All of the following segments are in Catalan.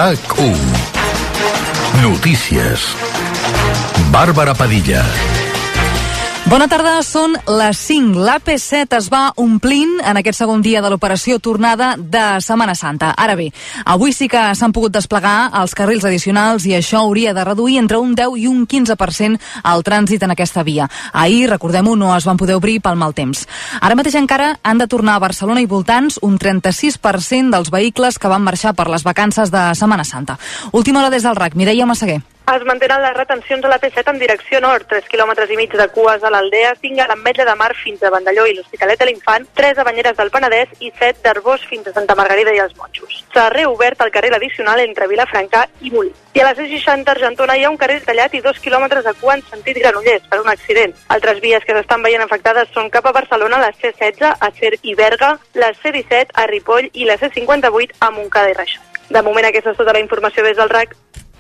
RAC1. Notícies. Bàrbara Padilla. Bona tarda, són les 5. L'AP7 es va omplint en aquest segon dia de l'operació tornada de Setmana Santa. Ara bé, avui sí que s'han pogut desplegar els carrils addicionals i això hauria de reduir entre un 10 i un 15% el trànsit en aquesta via. Ahir, recordem-ho, no es van poder obrir pel mal temps. Ara mateix encara han de tornar a Barcelona i voltants un 36% dels vehicles que van marxar per les vacances de Setmana Santa. Última hora des del RAC, Mireia Massaguer. Es mantenen les retencions a la P7 en direcció nord, 3 quilòmetres i mig de cues a l'Aldea, 5 a l'Ametlla de Mar fins a Vandelló i l'Hospitalet de l'Infant, 3 a Banyeres del Penedès i 7 d'Arbós fins a Santa Margarida i els Monjos. S'ha reobert el carril addicional entre Vilafranca i Molí. I a la C60 a Argentona hi ha un carril tallat i 2 quilòmetres de cua en sentit Granollers per un accident. Altres vies que s'estan veient afectades són cap a Barcelona, la C16 a Cer i Berga, la C17 a Ripoll i la C58 a Montcada i Reixac. De moment aquesta és tota la informació des del RAC.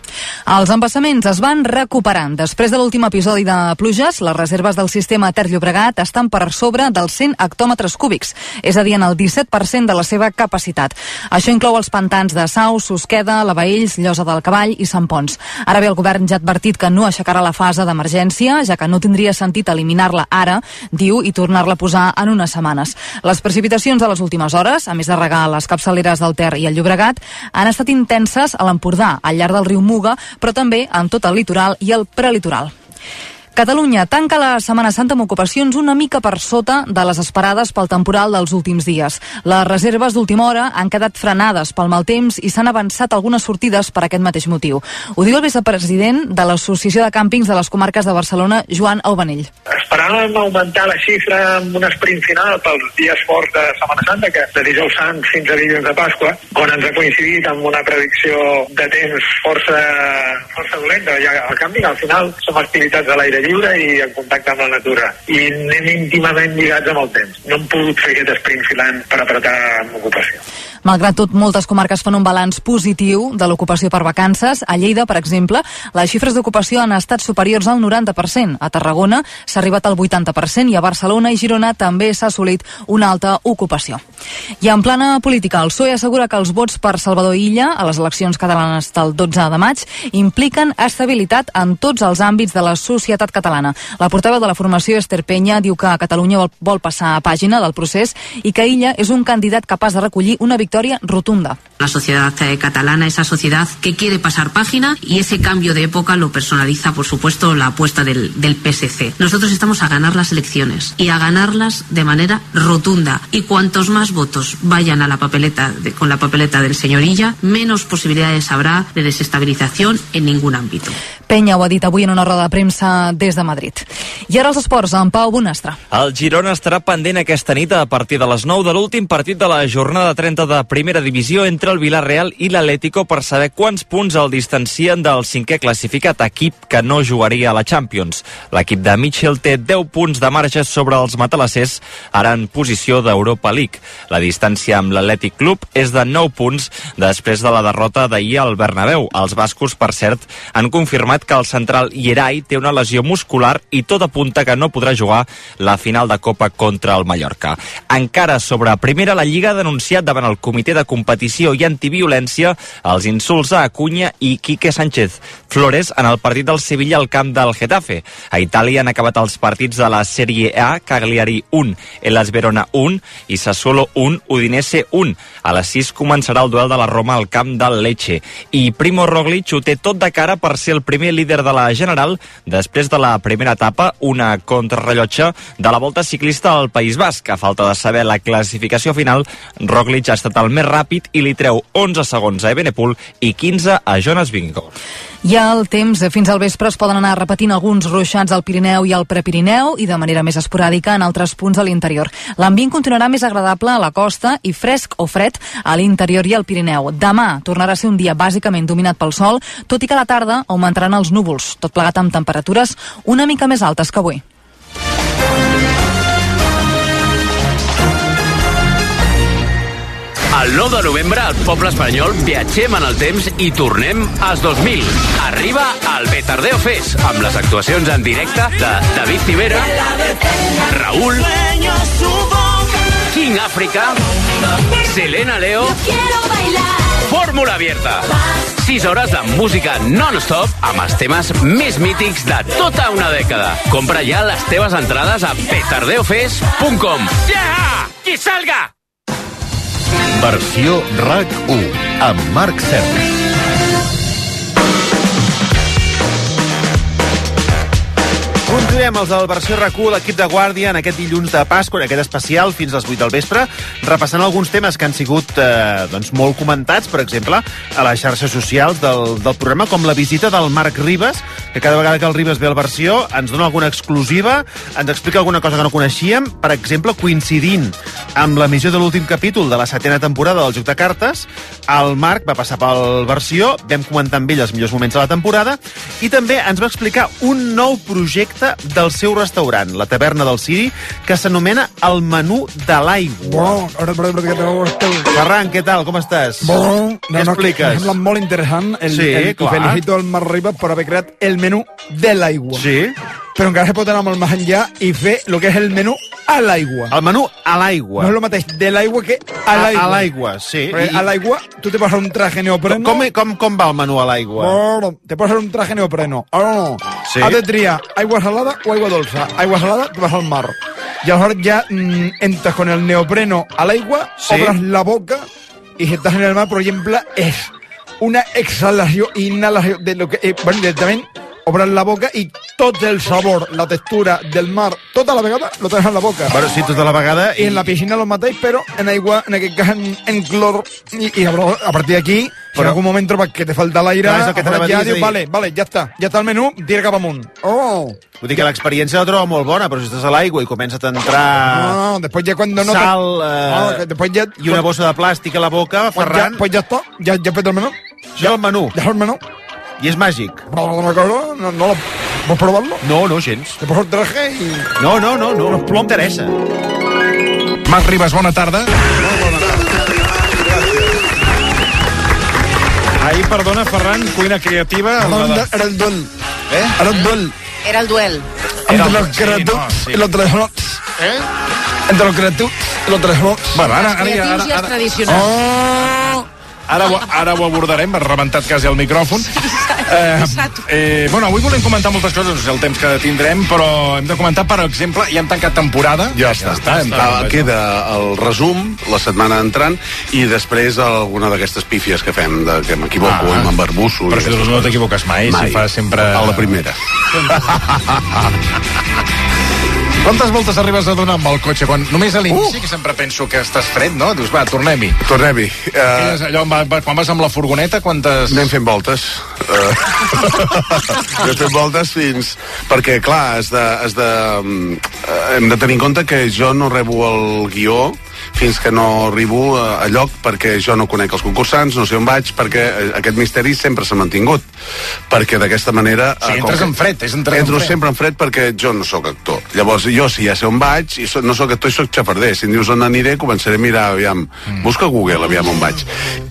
Els embassaments es van recuperant. Després de l'últim episodi de pluges, les reserves del sistema Ter-Llobregat estan per sobre dels 100 hectòmetres cúbics, és a dir, en el 17% de la seva capacitat. Això inclou els pantans de Sau, Susqueda, Lavaells, Llosa del Cavall i Sant Pons. Ara bé, el govern ja ha advertit que no aixecarà la fase d'emergència, ja que no tindria sentit eliminar-la ara, diu, i tornar-la a posar en unes setmanes. Les precipitacions de les últimes hores, a més de regar les capçaleres del Ter i el Llobregat, han estat intenses a l'Empordà, al llarg del riu Muga, però també en tot el litoral i el prelitoral. Catalunya tanca la Setmana Santa amb ocupacions una mica per sota de les esperades pel temporal dels últims dies. Les reserves d'última hora han quedat frenades pel mal temps i s'han avançat algunes sortides per aquest mateix motiu. Ho diu el vicepresident de l'Associació de Càmpings de les Comarques de Barcelona, Joan Aubanell. Esperàvem augmentar la xifra amb un sprint final pels dies forts de Setmana Santa, que de dijous sant fins a dilluns de Pasqua, on ens ha coincidit amb una predicció de temps força dolenta. Ja, al canvi, al final, som activitats de l'aire lliure i en contacte amb la natura. I anem íntimament lligats amb el temps. No hem pogut fer aquest sprint filant per apretar amb ocupació. Malgrat tot, moltes comarques fan un balanç positiu de l'ocupació per vacances. A Lleida, per exemple, les xifres d'ocupació han estat superiors al 90%. A Tarragona s'ha arribat al 80% i a Barcelona i Girona també s'ha assolit una alta ocupació. I en plana política, el PSOE assegura que els vots per Salvador Illa a les eleccions catalanes del 12 de maig impliquen estabilitat en tots els àmbits de la societat catalana. La portaveu de la formació, Esther Peña, diu que Catalunya vol passar a pàgina del procés i que Illa és un candidat capaç de recollir una victòria rotunda. La sociedad catalana, esa sociedad que quiere pasar página, y ese cambio de época lo personaliza, por supuesto, la apuesta del PSC. Nosotros estamos a ganar las elecciones y a ganarlas de manera rotunda. Y cuantos más votos vayan a la papeleta con la papeleta del señor Illa, menos posibilidades habrá de desestabilización en ningún ámbito. Peña ho ha dit avui en una roda de premsa des de Madrid. I ara els esports, amb Pau Bonastre. El Girona estarà pendent aquesta nit a partir de les 9 de l'últim partit de la jornada 30 de primera divisió entre el Villarreal i l'Atlético per saber quants punts el distancien del cinquè classificat, equip que no jugaria a la Champions. L'equip de Mitchell té 10 punts de marge sobre els matalassers, ara en posició d'Europa League. La distància amb l'Atlètic Club és de 9 punts després de la derrota d'ahir al Bernabéu. Els bascos, per cert, han confirmat que el central Yeray té una lesió muscular i tot apunta que no podrà jugar la final de Copa contra el Mallorca. Encara sobre primera, la Lliga ha denunciat davant el Comitè de Competició i Antiviolència els insults a Acuña i Quique Sánchez Flores en el partit del Sevilla al camp del Getafe. A Itàlia han acabat els partits de la Sèrie A, Cagliari 1, Hellas Verona 1 i Sassuolo 1, Udinese 1. A les 6 començarà el duel de la Roma al camp del Lecce. I Primo Roglic ho té tot de cara per ser el primer líder de la General després de la primera etapa, una contrarrellotge de la Volta Ciclista al País Basc. A falta de saber la classificació final, Roglic ha estat el més ràpid i li treu 11 segons a Evenepoel i 15 a Jonas Vingegaard. I el temps, fins al vespre es poden anar repetint alguns ruixats al Pirineu i al Prepirineu i de manera més esporàdica en altres punts de l'interior. L'ambient continuarà més agradable a la costa i fresc o fred a l'interior i al Pirineu. Demà tornarà a ser un dia bàsicament dominat pel sol, tot i que a la tarda augmentaran els núvols, tot plegat amb temperatures una mica més altes que avui. El 9 de novembre, al poble espanyol, viatgem en el temps i tornem als 2000. Arriba el Petardeo Fest, amb les actuacions en directe de David Civera, Raúl, King África, Selena Leo, Fórmula Abierta. 6 hores de música non-stop amb els temes més mítics de tota una dècada. Compra ja les teves entrades a petardeofest.com. Yeah! Qui salga! Versió RAC1 amb Marc Serra. Continuem els del versió RAC1, l'equip de Guàrdia, en aquest dilluns de Pasqua, en aquest especial, fins als 8 del vespre, repassant alguns temes que han sigut molt comentats, per exemple, a les xarxes socials del programa, com la visita del Marc Ribas, que cada vegada que el Ribas ve al versió ens dona alguna exclusiva, ens explica alguna cosa que no coneixíem, per exemple, coincidint amb l'emissió de l'últim capítol de la 7ª temporada del Joc de Cartes, el Marc va passar pel versió, vam comentar amb ell els millors moments de la temporada, i també ens va explicar un nou projecte del seu restaurant, la Taverna del Ciri, que s'anomena el menú de l'aigua. Ferran, què tal? Com estàs? Què expliques? Em sembla molt interessant. Sí, clar. Felicito al Marc Ribas per haver creat el menú de l'aigua. Sí. Però encara se pot anar molt més enllà i fer el que és el menú a l'aigua. El menú a l'aigua. No és el mateix de l'aigua que a l'aigua. A l'aigua, sí. A l'aigua tu te poses un traje neopreno. Com va el menú a l'aigua? Te poses un traje neopreno. Ara no. Sí. Has de triar aigua salada o aigua dolça. Aigua salada te vas al mar. Y ahora ya entras con el neopreno al agua, sí. Obras la boca y si estás en el mar, por ejemplo, es una exhalación, inhalación de lo que... bueno, directamente obras la boca i tot el sabor, la textura del mar, tota la vegada lo tens en la boca. Bueno, sí, tota la vegada. I en la piscina lo mateix, però en aigua, en aquest cas en clor, i a partir d'aquí, si en algun moment trobes que te falta l'aire, ja dius, vale, ja està el menú, tira cap amunt. Vull dir que l'experiència la trobo molt bona, però si estàs a l'aigua i comença a entrar després ja quan no sal i una bossa de plàstic a la boca, Ferran... Pues ja està, ja he fet el menú. Ja el menú. Ja el menú. I és màgic. No vols provar-lo? No, gens. Te poso el traje i... No m'interessa. Marc Ribas, bona tarda. Ahir, perdona, Ferran, cuina creativa... Era el duel. Era el duel. Era el duel. Entre los creatius i los tradicionals. Entre los creatius i los tradicionals. Bueno, els creatius i els tradicionals. Ara ho abordarem, has rebentat quasi el micròfon. Bueno, avui volem comentar moltes coses, no sé el temps que tindrem, però hem de comentar, per exemple, ja hem tancat temporada. Ja està. Queda el resum, la setmana entrant, i després alguna d'aquestes pífies que fem, que m'equivoco i m'embarbusso. Però si no t'equivoques mai, si fas sempre... A la primera. Quantes voltes arribes a donar amb el cotxe? Només a l'inici, que sempre penso que estàs fred, no? Dius, va, tornem-hi. Quan vas amb la furgoneta, quantes... Anem fent voltes. Anem fent voltes fins... Perquè, clar, hem de tenir en compte que jo no rebo el guió fins que no arribo a lloc, perquè jo no conec els concursants, no sé on vaig, perquè aquest misteri sempre s'ha mantingut. Perquè d'aquesta manera... Sí, entres en fred, Entro sempre en fred perquè jo no sóc actor. Llavors, jo si ja sé on vaig, i no sóc actor i sóc xafarder. Si em dius on aniré, començaré a mirar, aviam, busca Google, aviam on vaig.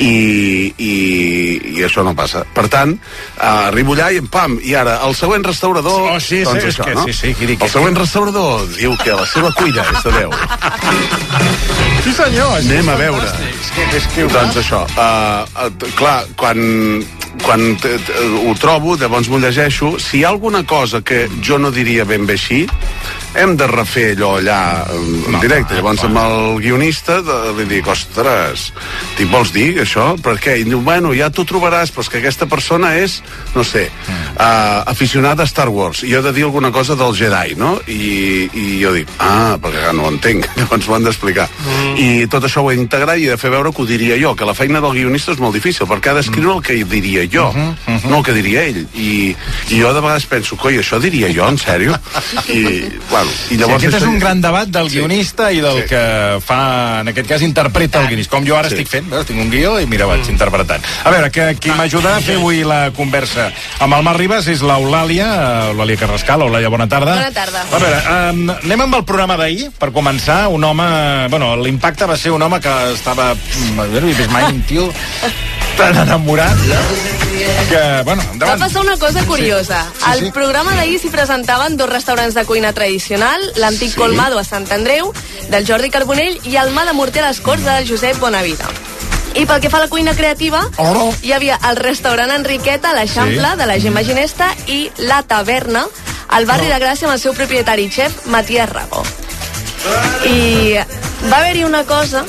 I això no passa. Per tant, arribo allà i pam, i ara, el següent restaurador... Sí, el següent restaurador diu que la seva cuina és de 10. Sí, senyor. Anem a veure. Doncs això, clar, quan ho trobo, llavors m'ho llegeixo. Si hi ha alguna cosa que jo no diria ben bé així, hem de refer allò allà en directe. Llavors amb el guionista li dic, ostres, t'hi vols dir això? Per què? I diu, bueno, ja t'ho trobaràs, però és que aquesta persona és, no sé, aficionada a Star Wars, i jo he de dir alguna cosa del Jedi, no? I jo dic, perquè no ho entenc, llavors m'ho han d'explicar. I tot això ho he d'integrar i he de fer veure que ho diria jo, que la feina del guionista és molt difícil, perquè ha d'escriure el que diria jo, no el que diria ell. I jo de vegades penso, coi, això diria jo, en sèrio? I llavors aquest és un gran debat del guionista i del que fa, en aquest cas, interpreta el guionista. Com jo ara estic fent, tinc un guió i mira, vaig interpretant. A veure, qui m'ajuda a fer avui la conversa amb el Marc Ribas és l'Eulàlia Carrascal. Eulàlia, bona tarda. Bona tarda. A veure, anem amb el programa d'ahir, per començar. Un home, bueno, l'impacte va ser un home que estava, no he vist mai un tio tan enamorat que, bueno, endavant. Va passar una cosa curiosa. Al programa d'ahir s'hi presentaven 2 restaurants de cuina tradicional, l'antic Colmado a Sant Andreu, del Jordi Carbonell, i el Mà de Morter a les Corts de Josep Bonavida. I pel que fa a la cuina creativa, hi havia el restaurant Enriqueta a l'Eixample, de la Gemma Ginesta, i la taverna al barri de Gràcia amb el seu propietari xef, Matías Rago. I va haver-hi una cosa,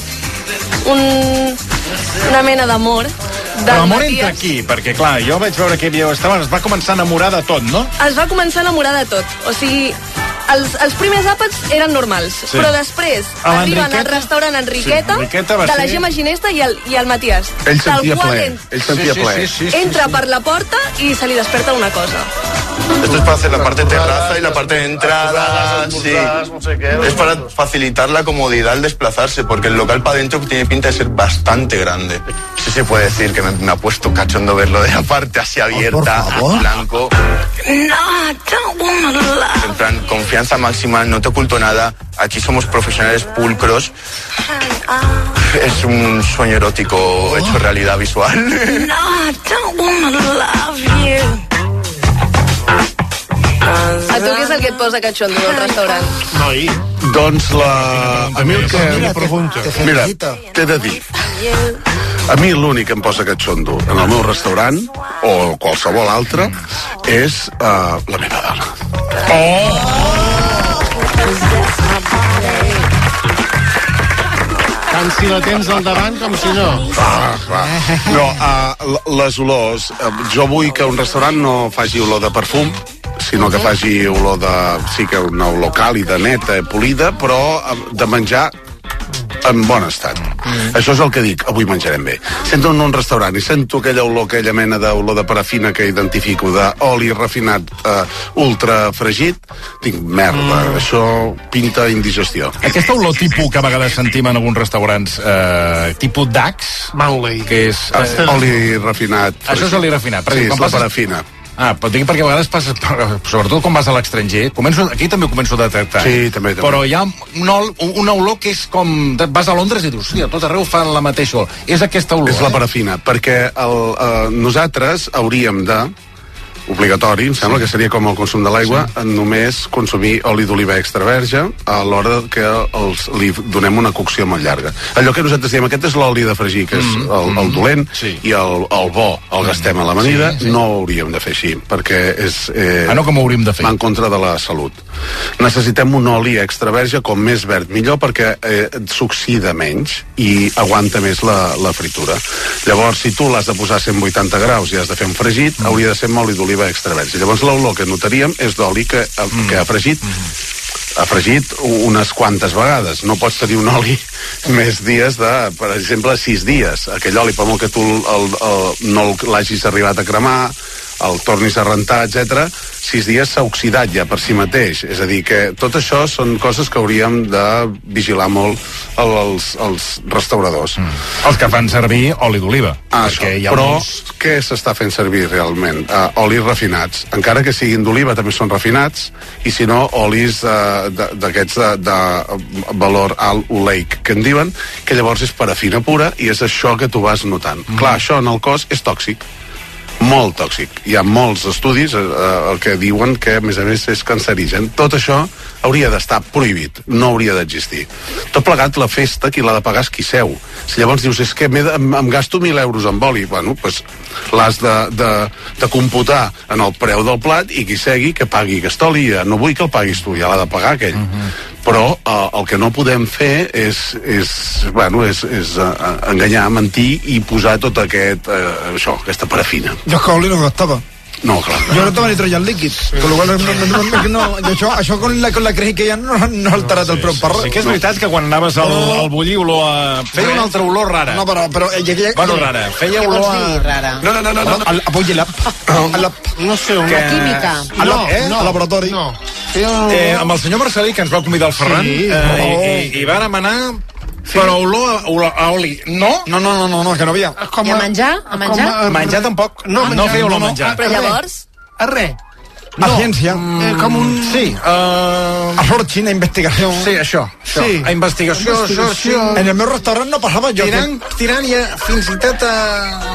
una mena d'amor. Però l'amor entra aquí, perquè clar, jo vaig veure que es va començar a enamorar de tot, no? Es va començar a enamorar de tot. O sigui, els primers àpats eren normals, però després arriben al restaurant Enriqueta, de la Gemma Ginesta i el Matías. Ell sentia ple. Entra per la porta i se li desperta una cosa. Esto es para hacer la parte terraza y la parte de entrada, sí. Es para facilitar la comodidad al desplazarse, porque el local para adentro tiene pinta de ser bastante grande. Sí se puede decir que me ha puesto cachondo verlo de la parte así abierta, blanco. En plan, confianza máxima, no te oculto nada. Aquí somos profesionales pulcros. Es un sueño erótico hecho realidad visual. A tu què és el que et posa cachondo del restaurant? Noi. Doncs a mi el que... Mira, t'he de dir. A mi l'únic que em posa cachondo en el meu restaurant, o qualsevol altre, és la meva dona. Tant si la tens al davant com si no. No, les olors... Jo vull que un restaurant no faci olor de perfum, sinó que faci olor de... Sí que una olor càlida, neta, polida, però de menjar en bon estat. Això és el que dic, avui menjarem bé. Sento en un restaurant i sento aquella olor, aquella mena d'olor de parafina que identifico, d'oli refinat ultra fregit, dic, merda, això pinta indigestió. Aquesta olor tipus que a vegades sentim en alguns restaurants, tipus Dax, que és... oli refinat. Fregit. Això és oli refinat. Sí, és la parafina. Però dic perquè a vegades passa, sobretot quan vas a l'estranger, aquí també ho començo a detectar. Sí, també. Però hi ha una olor que és com... Vas a Londres i dius, hòstia, tot arreu fan la mateixa olor. És aquesta olor. És la parafina, perquè nosaltres hauríem de... obligatori, em sembla que seria com el consum de l'aigua, només consumir oli d'oliva extra verge a l'hora que li donem una cocció molt llarga. Allò que nosaltres diem, aquest és l'oli de fregir, que és el dolent, i el bo el gastem a l'amanida, no ho hauríem de fer així, perquè és... no, com ho hauríem de fer? Va en contra de la salut. Necessitem un oli extra verge, com més verd millor, perquè s'oxida menys i aguanta més la fritura. Llavors, si tu l'has de posar a 180 graus i has de fer un fregit, hauria de ser amb oli d'oliva extra verge. Llavors l'olor que notaríem és d'oli que ha fregit unes quantes vegades. No pots tenir un oli més dies de, per exemple, 6 dies. Aquell oli, per molt que tu no l'hagis arribat a cremar, el tornis a rentar, etc., 6 dies s'ha oxidat ja per si mateix. És a dir, que tot això són coses que hauríem de vigilar molt els restauradors. Els que fan servir oli d'oliva. Però què s'està fent servir realment? Olis refinats. Encara que siguin d'oliva també són refinats, i si no, olis d'aquests de valor alt oleic, que en diuen, que llavors és parafina pura, i és això que tu vas notant. Clar, això en el cos és tòxic. Molt tòxic. Hi ha molts estudis que diuen que, a més, és cancerigen. Tot això hauria d'estar prohibit, no hauria d'existir. Tot plegat, la festa, qui l'ha de pagar és qui seu. Si llavors dius, és que em gasto 1.000 euros amb oli, bueno, doncs l'has de computar en el preu del plat, i qui segui que pagui aquest oli. No vull que el paguis tu, ja l'ha de pagar aquell. Però el que no podem fer és enganyar, mentir i posar tot aquesta parafina. Jo és que oli no gastava. No, clar. Jo no estava nitrogen líquid, con lo cual això con la crisi que ja no ha alterat el preu per res. Sí que és veritat que quan anaves al bullir feia una altra olor rara. No, però... Bueno, rara. Feia olor a... No. A Pollilab. No sé, una química. Al laboratori. No. Amb el senyor Marcelí, que ens va convidar el Ferran, i va demanar... Però olor a oli, no? No, que no havia. I a menjar? A menjar? Menjar tampoc. No feia olor a menjar. Però llavors? A res. A ciència. Com un... Sí. A sorgin, a investigació. Sí, això. A investigació. En el meu restaurant no passava jo. Tirant ja fins i tot a...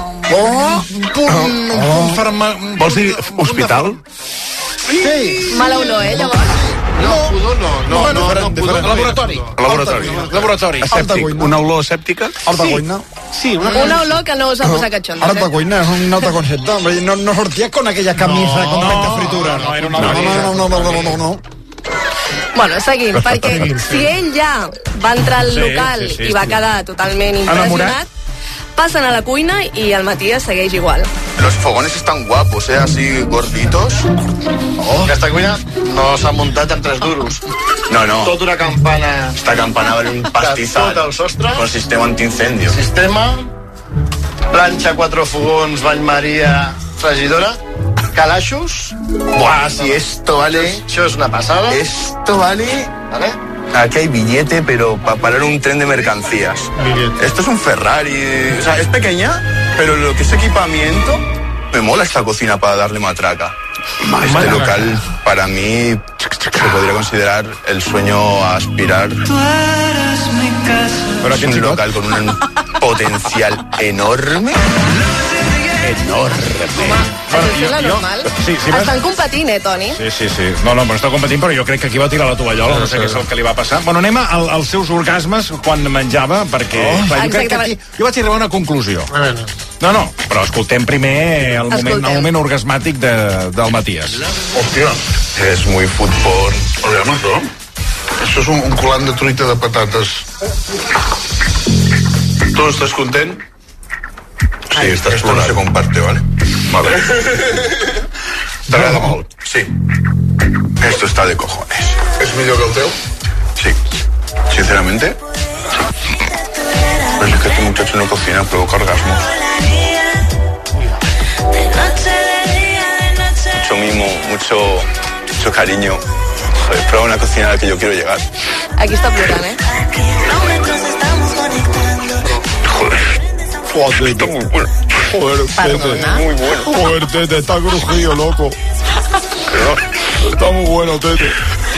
un punt Vols dir hospital? Sí. Mala olor, llavors? Laboratori. Escèptic. Una olor escèptica? Altagoina. Sí, una olor que no us ha posat catxondos. Altagoina es un alto concepto. Hombre, no sortías con aquella camisa con tanta fritura. No, era una camisa. No. Bueno, seguim, perquè si ell ja va entrar al local i va quedar totalment impressionat, passen a la cuina y el Matías segueix igual. Los fogones están guapos, así gorditos. Aquesta cuina no s'ha muntat en 3 duros. No. Tota una campana... Esta campana vale un pastizal. Tot el sostre. Con sistema antiincendio. Sistema, planxa, 4 fogons, bany Maria, fregidora, calaixos. Buah, si esto vale... Això és una passada. Esto vale... ¿Vale? Aquí hay billete, pero para parar un tren de mercancías. Esto es un Ferrari. O sea, es pequeña, pero lo que es equipamiento... Me mola esta cocina para darle matraca. Este local, para mí, se podría considerar el sueño a aspirar. Pero es un local con un potencial enorme. Això és la normal. Estan competint, Toni? Sí. No, però està competint, però jo crec que aquí va tirar la tovallola, no sé què és el que li va passar. Bueno, anem als seus orgasmes quan menjava, perquè clar, jo crec que aquí jo vaig arribar a una conclusió. No, però escoltem primer el moment orgasmàtic del Matías. Hòstia, es muy fútbol. Aviam, això. Això és un colant de truita de patates. ¿Tú estás contento? Sí, esto no se comparte, ¿vale? Vale. T'agrada molt? Sí. Esto está de cojones. És millor que el teu? Sí. Sinceramente, sí. Pero es que este muchacho no cocina, provoca orgasmos. Mucho mimo, mucho cariño. Joder, prueba una cocina a la que yo quiero llegar. Aquí està plorant, Joder, está muy bueno. Joder, Tete. Muy bueno. Joder, Tete, está crujido, loco. Está muy bueno, Tete.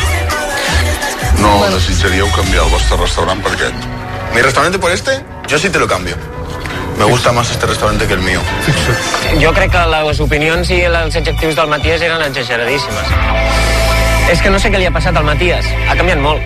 No desitjaríeu canviar el vostre restaurant per què? ¿Mi restaurante por este? Yo sí te lo cambio. Me gusta más este restaurante que el mío. Jo crec que les opinions i els adjectius del Matías eren exageradíssimes. És que no sé què li ha passat al Matías. Ha canviat molt.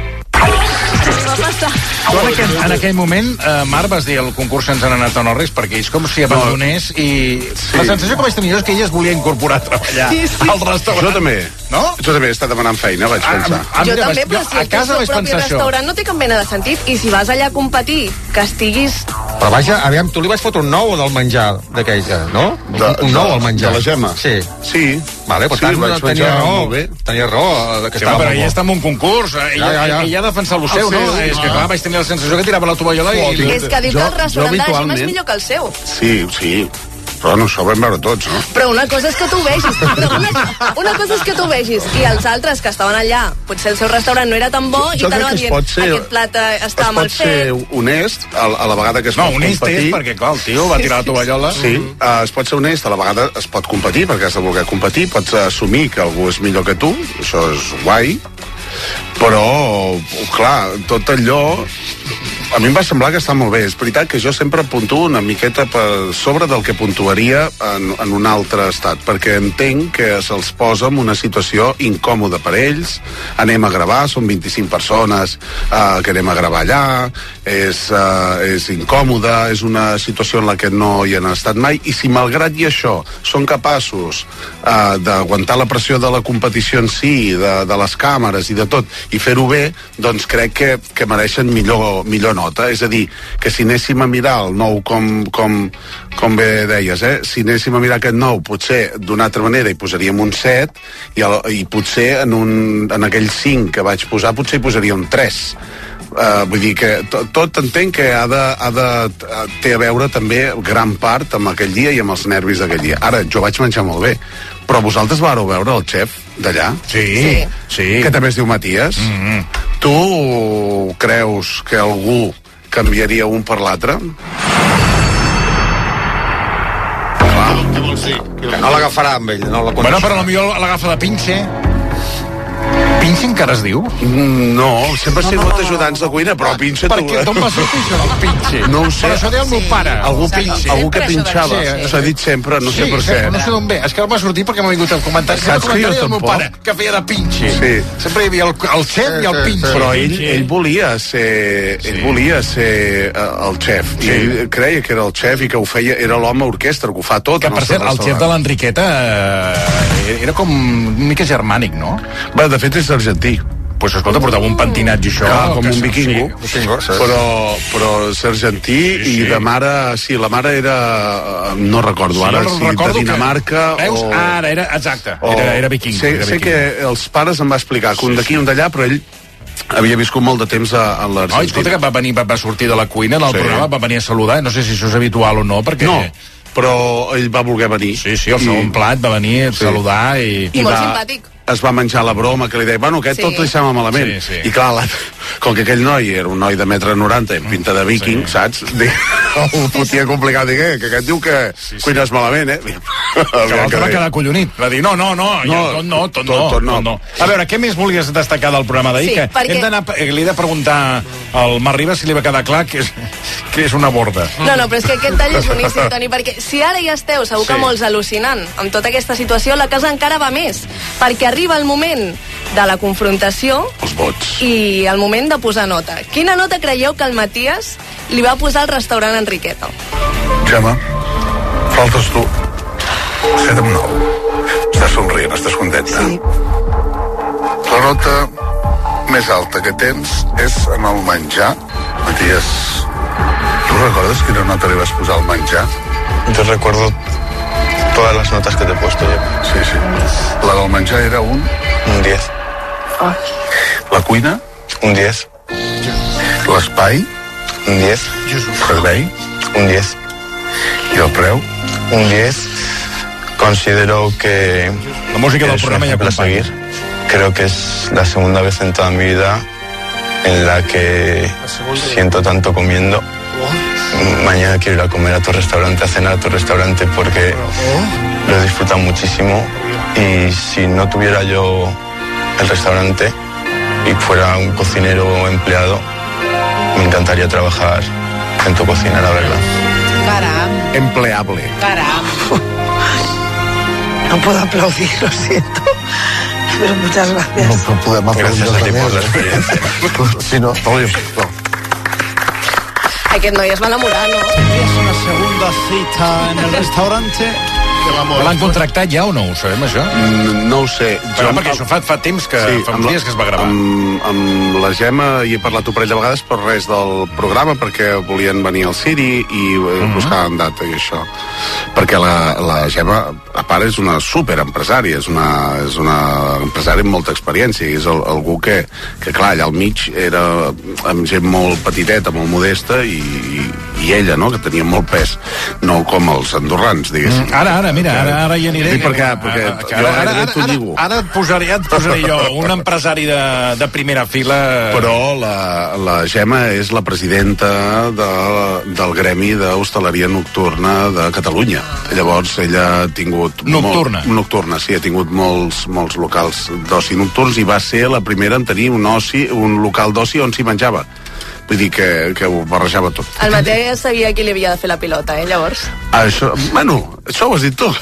Tu en aquell moment, Marc, vas dir el concurs sense han anat a no res, perquè és com si abandonés i... La sensació que vaig tenir és que ella es volia incorporar a treballar al restaurant. Jo també. No? Jo també he estat demanant feina, vaig pensar. Jo també, però si el teu propi restaurant no té cap mena de sentit, i si vas allà a competir, que estiguis... Però vaja, aviam, tu li vas fotre un nou del menjar d'aquell, no? Un nou al menjar. De la Gemma? Sí. Vale, per tant, tenia raó. Sí, però ella està en un concurs, ella ha defensat el seu, no? És que clar, vaig tenir la sensació que tirava la tovallola i... És que diu que el restaurant de la Gemma és millor que el seu. Sí. Però no, això ho vam veure tots, no? Però una cosa és que tu vegis, una cosa és que tu vegis, i els altres que estaven allà, potser el seu restaurant no era tan bo i t'anaven dient, aquest plat està mal fet. Es pot ser honest a la vegada que es pot competir. No, honest és perquè, clar, el tio va tirar la tovallola. Sí, es pot ser honest, a la vegada es pot competir, perquè has de voler competir, pots assumir que algú és millor que tu, això és guai, però, clar, tot allò... A mi em va semblar que està molt bé. És veritat que jo sempre puntuo una miqueta per sobre del que puntuaria en un altre estat, perquè entenc que se'ls posa en una situació incòmoda per ells. Anem a gravar, són 25 persones que anem a gravar allà, és incòmoda, és una situació en la que no hi han estat mai, i si malgrat i això són capaços d'aguantar la pressió de la competició en si, de les càmeres i de tot, i fer-ho bé, doncs crec que mereixen millor nota. És a dir, que si anéssim a mirar el nou, com bé deies, si anéssim a mirar aquest nou, potser d'una altra manera hi posaríem un 7 i potser en aquell 5 que vaig posar potser hi posaria un 3. Vull dir que tot entenc que té a veure també gran part amb aquell dia i amb els nervis d'aquell dia. Ara, jo vaig menjar molt bé, però vosaltres vareu veure el xef d'allà? Sí. Que també es diu Matías? Tu creus que algú canviaria un per l'altre? No l'agafarà amb ell, no la Bueno, però potser l'agafa de pinxe. Pinxa encara es diu? No, sempre he sigut ajudants de cuina, però pinxa... Per què? D'on va sortir això del pinxe? No ho sé. Però això deia el meu pare. Algú que pinxava. S'ha dit sempre, no sé per què. No sé d'on ve. És que va sortir perquè m'ha vingut el comentari. Saps que jo del meu tampoc? pare, que feia de pinxe. Sí. Sempre hi havia el xef i el pinxe. Però ell volia ser el xef. I ell creia que era el xef i que ho feia, era l'home orquestra, que ho fa tot. Que, per cert, el xef de l'Enriqueta era com una mica germànic, no? Va, de fet és argentí. Pues escolta, portava un pentinat i això... Com un vikingo. Però és argentí i de mare... Sí, la mare era... No recordo ara si de Dinamarca o... Veus? Ara, era... Exacte. Era vikingo. Sé que els pares em va explicar que un d'aquí i un d'allà, però ell havia viscut molt de temps a l'Argentina. Escolta, que va sortir de la cuina del programa, va venir a saludar. No sé si això és habitual o no, perquè... No, però ell va voler venir. Sí, el segon plat va venir a saludar i... I molt simpàtic. Es va menjar la broma que li deia, bueno, aquest tot li sembla malament. I clar, com que aquell noi era un noi de 1,90 m amb pinta de viking, saps? Ho fotia complicat, que aquest diu que cuines malament, Que l'altre va quedar collonit. Va dir, no. A veure, què més volies destacar del programa d'ahir? Sí, perquè... Li he de preguntar al Marc Ribas si li va quedar clar que és una borda. No, però és que aquest tall és boníssim, Toni, perquè si ara ja esteu, segur que molts al·lucinant amb tota aquesta situació, la cosa encara va més, perquè arriba el moment de la confrontació i el moment de posar nota. Quina nota creieu que el Matías li va posar al restaurant Enriqueta? Gemma, faltes tu. 7 amb 9. Estàs somrient, estàs contenta? Sí. La nota més alta que tens és en el menjar. Matías, ¿tú recuerdas quina nota li vas posar al menjar? Yo recuerdo todas las notas que te he puesto yo. Sí. La del menjar era un 10. La cuina? Un 10. L'espai? Un 10. Servei? Un 10. I el preu? Un 10. Considero que la música del programa ya acompaña. Creo que es la segunda vez en toda mi vida en la que siento tanto comiendo. Mañana quiero ir a comer a tu restaurante, a cenar a tu restaurante, porque lo he disfrutado muchísimo. Y si no tuviera yo el restaurante y fuera un cocinero o empleado, me encantaría trabajar en tu cocina, la verdad. Caram. Empleable. Caram. No puedo aplaudir, lo siento. Pero muchas gracias. No podemos aplaudir. Gracias a ti por la experiencia. Si no, Aquest noi es va enamorar, no? És una segunda cita en el restaurante. L'han contractat ja o no? Ho sabem, això? No ho sé. Perquè això fa temps que... fa uns dies que es va gravar. Amb la Gemma hi he parlat un parell de vegades per res del programa, perquè volien venir al Siri i buscaven data i això. Perquè la Gemma, a part, és una superempresària, és una empresària amb molta experiència, i és algú que clar, allà al mig era amb gent molt petiteta, molt modesta, i ella, no?, que tenia molt pes, no com els andorrans, diguéssim. Ara hi aniré. Sí, perquè Ara et posaré jo, un empresari de primera fila. Però la Gemma és la presidenta del Gremi d'Hostaleria Nocturna de Catalunya. Llavors ella ha tingut... Nocturna, sí, ha tingut molts locals d'oci nocturns i va ser la primera en tenir un local d'oci on s'hi menjava. Vull dir que ho barrejava tot. El Mateu ja sabia qui li havia de fer la pilota, llavors? Això ho has dit tu.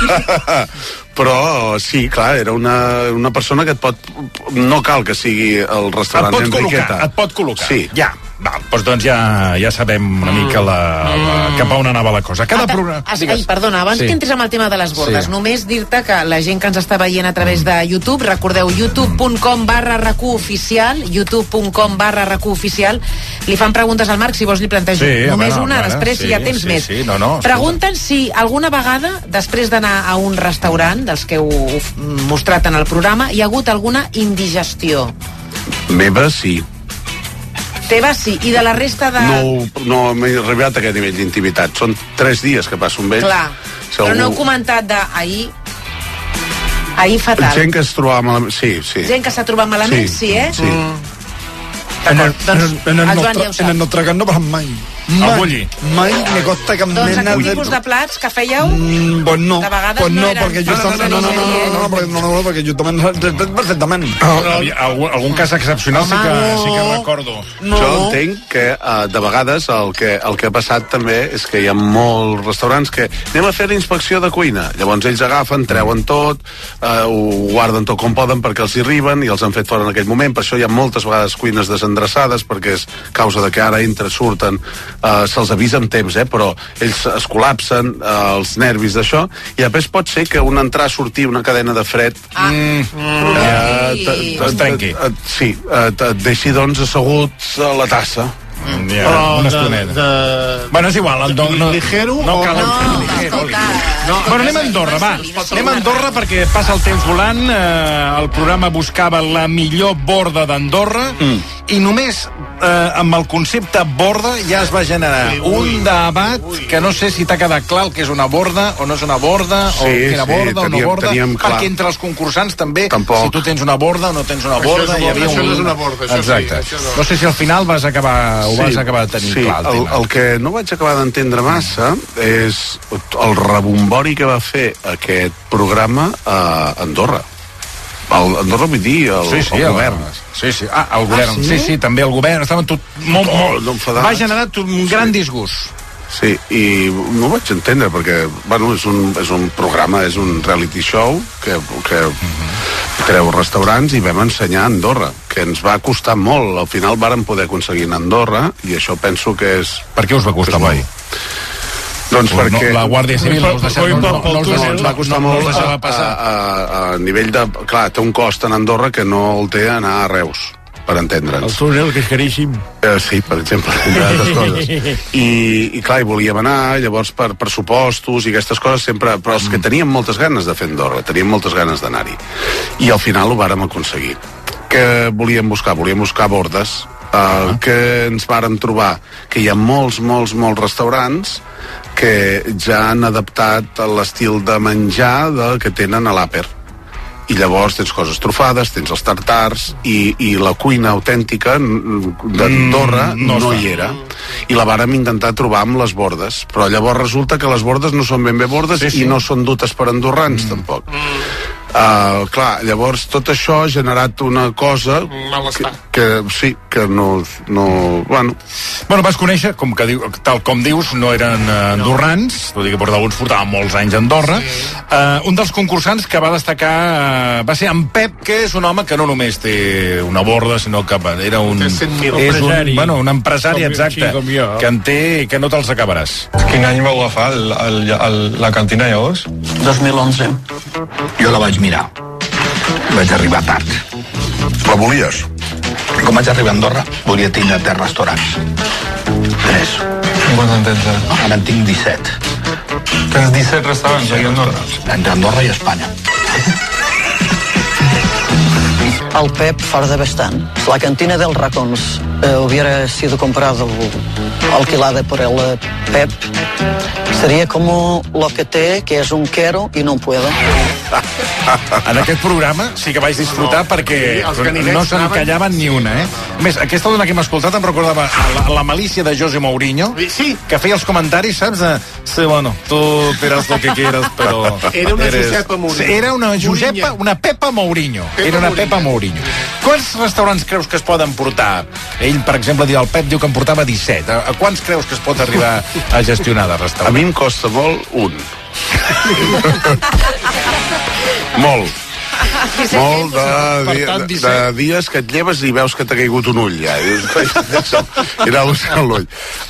Però sí, clar, era una persona que et pot... No cal que sigui el restaurant Enriqueta. Et pot col·locar. Sí. Ja, doncs ja sabem una mica cap a on anava la cosa. Cada programa... Perdona, abans que entres amb el tema de les bordes, només dir-te que la gent que ens està veient a través de YouTube, recordeu, youtube.com/RAC1oficial, youtube.com/RAC1oficial, li fan preguntes al Marc, si vols li plantejo. Només una, després si hi ha temps més. Pregunten si alguna vegada, després d'anar a un restaurant, dels que heu mostrat en el programa, hi ha hagut alguna indigestió. Meva, sí. Teva sí, i de la resta de... No m'he arribat a aquest nivell d'intimitat. Són 3 dies que passo amb ells. Clar, però no heu comentat d'ahir... Ahir fatal. Gent que es trobava malament, sí. Gent que s'ha trobat malament, sí, eh? Sí. En el nostre cas no passen mai. El bulli. Mai me costa cap Doncs mena aquest tipus de plats que fèieu, Pues no, de vegades pues no, no eren... perquè jo perquè jo també perfectament. Algun cas excepcional sí que recordo. Jo entenc que de vegades el que ha passat també és que hi ha molts restaurants que anem a fer la inspecció de cuina, llavors ells agafen, treuen tot, ho guarden tot com poden perquè els hi arriben i els han fet fora en aquell moment. Per això hi ha moltes vegades cuines desendreçades, perquè és causa de que ara surten, se'ls avisa amb temps, però ells es col·lapsen, els nervis d'això, i després pot ser que un entrar, sortir, una cadena de fred es trenqui. Sí, et deixi doncs assegut a la tassa. Una estoneta. Bueno, és igual. Ligero no cal ligero. Bueno, anem a Andorra, va. Anem a Andorra perquè passa el temps volant. El programa buscava la millor borda d'Andorra i només amb el concepte borda ja es va generar un debat que no sé si t'ha quedat clar el que és una borda o no és una borda, o que era borda o no borda, perquè entre els concursants també, si tu tens una borda o no tens una borda, hi havia un... Això no és una borda, això exacte. Sí. No sé si al final vas acabar de tenir clar el tema. El que no vaig acabar d'entendre massa és el rebombori que va fer aquest programa a Andorra. Andorra vull dir el govern. Sí, el govern. Sí, també el govern. Estaven tot molt va generar un gran disgust. Sí, i no ho vaig entendre perquè, bueno, és un programa, és un reality show que creu restaurants i vam ensenyar a Andorra, que ens va costar molt. Al final vàrem poder aconseguir a Andorra i això penso que és... Per què us va costar molt? Doncs perquè... La Guàrdia Civil no us va costar molt a nivell de... Clar, té un cost en Andorra que no el té anar a Reus, per entendre'ns. El túnel, que és caríssim. Sí, per exemple, entre altres coses. I clar, hi volíem anar, llavors per pressupostos i aquestes coses sempre... Però els que teníem moltes ganes de fer Andorra, teníem moltes ganes d'anar-hi. I al final ho vàrem aconseguir. Què volíem buscar? Volíem buscar bordes, que ens vàrem trobar que hi ha molts restaurants que ja han adaptat l'estil de menjar que tenen a l'Àper. I llavors tens coses trufades, tens els tartars, i la cuina autèntica d'Andorra no hi era. I la vàrem intentar trobar amb les bordes, però llavors resulta que les bordes no són ben bé bordes i no són dutes per andorrans, tampoc. Clar, llavors tot això ha generat una cosa que no... Bueno, vas conèixer, tal com dius, no eren andorrans, tot i que alguns portaven molts anys a Andorra. Un dels concursants que va destacar va ser en Pep, que és un home que no només té una borda, sinó que era un empresari, exacte, que en té, que no te'ls acabaràs. Quin any vau agafar la cantina llavors? 2011. Jo la vaig mirar. Vaig arribar tard. La volies? Com vaig arribar a Andorra, volia tindre 3 restaurants. 3. I quants en tens? Ara en tinc 17. Tens 17 restaurants aquí a Andorra? Entre Andorra i Espanya. Al Pep farda bastante. La cantina del Racons hubiera sido comprado o alquilada por el Pep, sería como lo que té, que és un quero i no puedo. En aquest programa sí que vaig disfrutar perquè no se'n callaven ni una, A més, aquesta dona que hem escoltat em recordava la malícia de José Mourinho, que feia els comentaris, saps? Sí, bueno, tú dirás lo que quieras, pero... Era una Josepa Mourinho. Era una Pepa Mourinho. Era una Pepa Mourinho. Quants restaurants creus que es poden portar? Ell, per exemple, el Pep diu que en portava 17. A quants creus que es pot arribar a gestionar de restaurants? A mi em costa molt un. Molt de dies que et lleves i veus que t'ha caigut un ull ja. Era l'ull.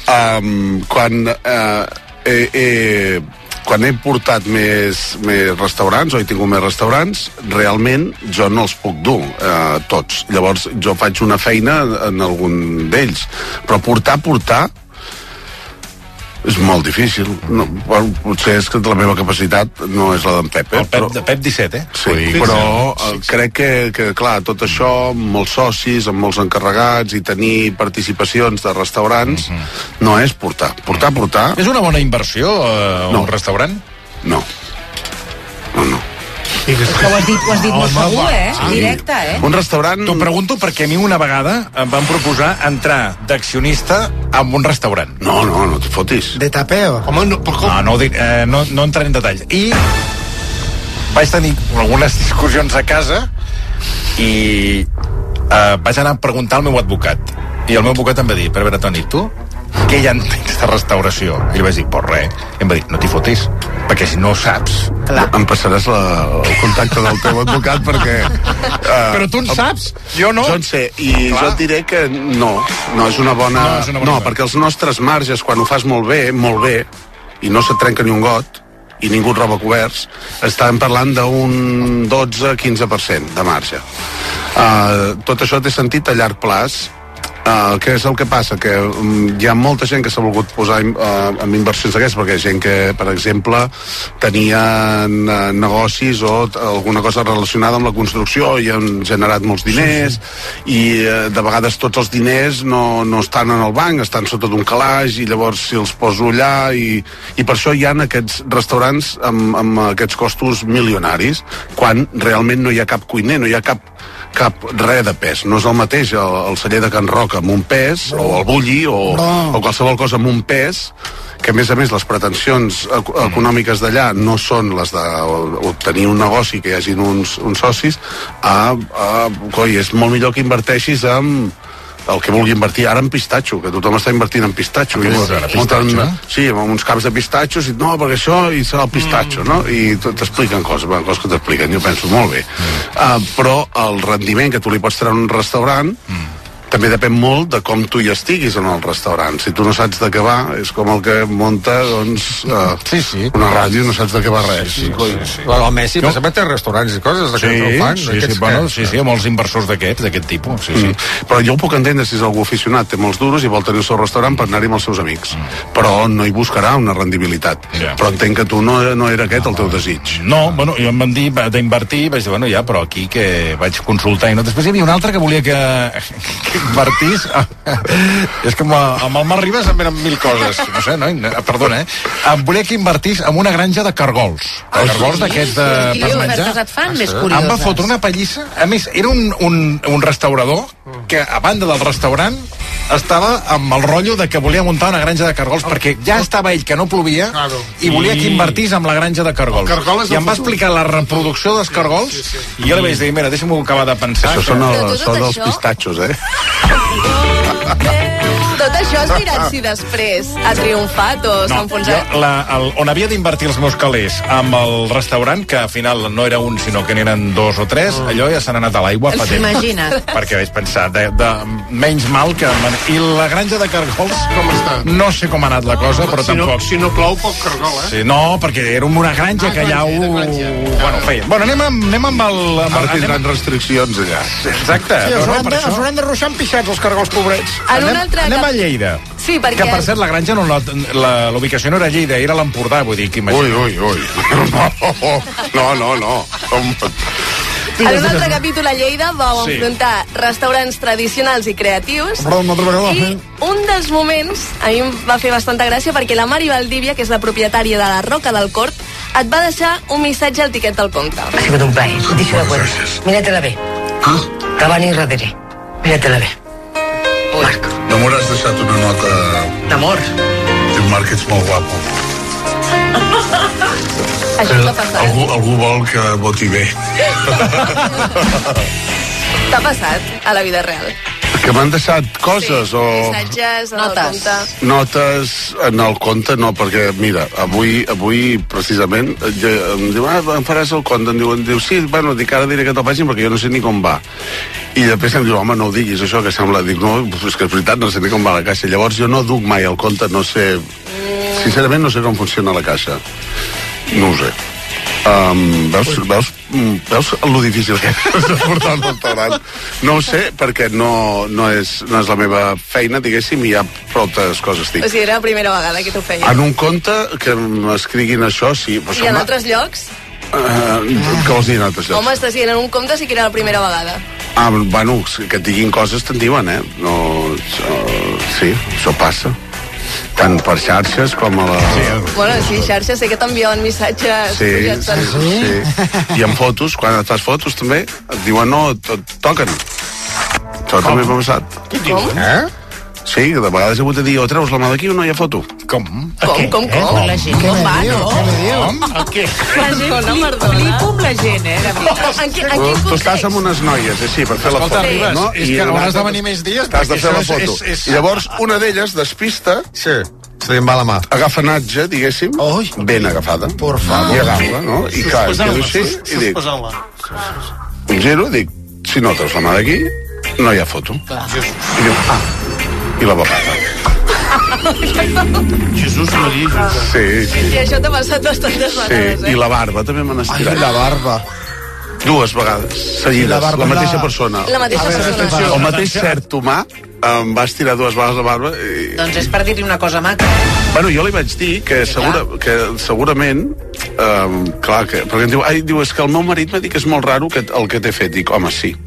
Quan he portat més restaurants, o he tingut més restaurants, realment jo no els puc dur tots. Llavors jo faig una feina en algun d'ells, però portar és molt difícil. Potser és que la meva capacitat no és la d'en Pep. De Pep 17, Sí, però crec que, clar, tot això, amb molts socis, amb molts encarregats i tenir participacions de restaurants, no és portar. Portar. És una bona inversió un restaurant? No. ho has dit molt segur, directe, Un restaurant... T'ho pregunto perquè a mi una vegada em van proposar entrar d'accionista en un restaurant. No te fotis. De tapeo. No entraré en detalls. I vaig tenir algunes discussions a casa i vaig anar a preguntar al meu advocat. I el meu advocat em va dir, però a veure, Toni, tu què hi ha entens de restauració? I li vaig dir, pues res. I em va dir, no t'hi fotis, perquè si no ho saps... Em passaràs el contacte del teu advocat perquè... Però tu en saps? Jo no. Jo en sé, i jo et diré que no és una bona... No, perquè els nostres marges, quan ho fas molt bé, i no se't trenca ni un got, i ningú et roba coberts, estàvem parlant d'un 12-15% de marge. Tot això té sentit a llarg plaç. Què és el que passa? Que hi ha molta gent que s'ha volgut posar en inversions d'aquestes, perquè hi ha gent que, per exemple, tenia negocis o alguna cosa relacionada amb la construcció i han generat molts diners, i de vegades tots els diners no estan en el banc, estan sota d'un calaix, i llavors si els poso allà, i per això hi ha aquests restaurants amb aquests costos milionaris, quan realment no hi ha cap cuiner, no hi ha cap res de pes. No és el mateix el celler de Can Roca amb un pes, o el bulli, o qualsevol cosa amb un pes, que a més les pretensions econòmiques d'allà no són les d'obtenir un negoci, que hi hagin uns socis. És molt millor que inverteixis en el que vulgui invertir ara en pistatxo, que tothom està invertint en pistatxo. Sí, amb uns camps de pistatxos, i no, perquè això i serà el pistatxo, no? I t'expliquen coses que t'expliquen, jo penso molt bé. Però el rendiment que tu li pots treure a un restaurant també depèn molt de com tu hi estiguis en el restaurant. Si tu no saps de què va, és com el que munta, doncs, una ràdio, no saps de què va res. El Messi, per exemple, té restaurants i coses d'aquests el fan. Sí, molts inversors d'aquest tipus. Però jo ho puc entendre si és algú aficionat, té molts duros i vol tenir el seu restaurant per anar-hi amb els seus amics. Però no hi buscarà una rendibilitat. Però entenc que tu no era aquest el teu desig. No, jo em van dir d'invertir, vaig dir, però aquí que vaig consultar. I després hi havia un altre que volia que invertís. És que amb el Marc Ribas em venen mil coses, no sé, perdona, em volia que invertís en una granja de cargols. Cargols d'aquests per menjar. Em va fotre una pallissa. A més, era un restaurador que, a banda del restaurant, estava amb el rotllo de que volia muntar una granja de cargols, perquè ja estava ell que no plovia i volia que invertís amb la granja de cargols. I em va explicar la reproducció dels cargols i jo li vaig dir, mira, deixa'm acabar de pensar. Això són els pistatxos, Tot això has mirat si després ha triomfat o s'ha enfonsat? On havia d'invertir els meus calés amb el restaurant, que al final no era un, sinó que n'eren 2 o 3, allò ja s'han anat a l'aigua fa temps. Imagina't. Perquè vaig pensar, de menys mal que... I la granja de cargols, com està? No sé com ha anat la cosa, però tampoc... Si no plou, poc cargol, Sí, no, perquè era una granja que allà Bueno, feien. Bueno, anem amb el... Ara tindran restriccions allà. Exacte. Sí, els hauran de ruixar empixats, els cargols pobrets. Anem a Lleida. Sí, perquè... Que, per cert, la granja, la ubicació no era Lleida, era l'Empordà, vull dir, que imagina. Ui. No. En un altre capítol a Lleida vau enfrontar restaurants tradicionals i creatius, i un dels moments a mi em va fer bastanta gràcia perquè la Mari Valdívia, que és la propietària de la Roca del Cort, et va deixar un missatge al tiquet del compte. Ha sigut un plaer. Dicho de acuerdo. Míratela bé. Que va ni darrere. Míratela bé. Marc. No m'hauràs deixat una nota... D'amor. Diu Marc, ets molt guapo. Això t'ha passat. Algú vol que voti bé. T'ha passat a la vida real? Que m'han deixat coses o... Missatges en el compte. Notes en el compte, no, perquè, mira, avui precisament, em diu, em faràs el compte? Em diu, sí, bueno, dic, ara diré que te'l facin perquè jo no sé ni com va. I després em diu, home, no ho diguis, això que sembla. Dic, no, és que és veritat, no sé ni com va la caixa. Llavors jo no duc mai el compte, no sé... Sincerament no sé com funciona la caixa. No ho sé. Veus lo difícil que és de portar al restaurant? No ho sé, perquè no és la meva feina, diguéssim, i hi ha prou coses. O sigui, era la primera vegada que t'ho feies. En un compte que m'escriguin això, sí. I en altres llocs? Què vols dir en altres llocs? Home, estàs dient en un compte sí que era la primera vegada. Bueno, que et diguin coses te'n diuen, no... Sí, això passa. tant per xarxes com a la... Bueno, sí, xarxes, sé que t'enviaven missatges. Sí. I en fotos, quan et fas fotos també, et diuen no, toquen. Això també m'ha passat. Què dius? Sí, de vegades he hagut de dir, o treus la mà d'aquí o no hi ha foto. Com? Com? La gent com va, no? Què? La gent flipo amb la gent, de veritat. Tu estàs amb unes noies, així, per fer la foto. Escolta, Ribas, és que hauràs de venir més dies. T'has de fer la foto. I llavors, una d'elles despista... Sí. Se li va la mà. Agafa natge, diguéssim, ben agafada. Por favor. I agafa, no? I clar, quedo així i dic... Un giro, dic, si no treus la mà d'aquí, no hi ha foto. I diu, i la babada. Jesús Maria. Sí. I això t'ha passat bastantes vegades, I la barba també m'han estirat. Ai, la barba. 2 vegades, seguides, la mateixa persona. La mateixa persona. El mateix cert humà em va estirar 2 vegades la barba. Doncs és per dir-li una cosa maca. Bueno, jo li vaig dir que segurament, clar, perquè em diu, és que el meu marit m'ha dit que és molt raro el que t'he fet. Dic, home, sí.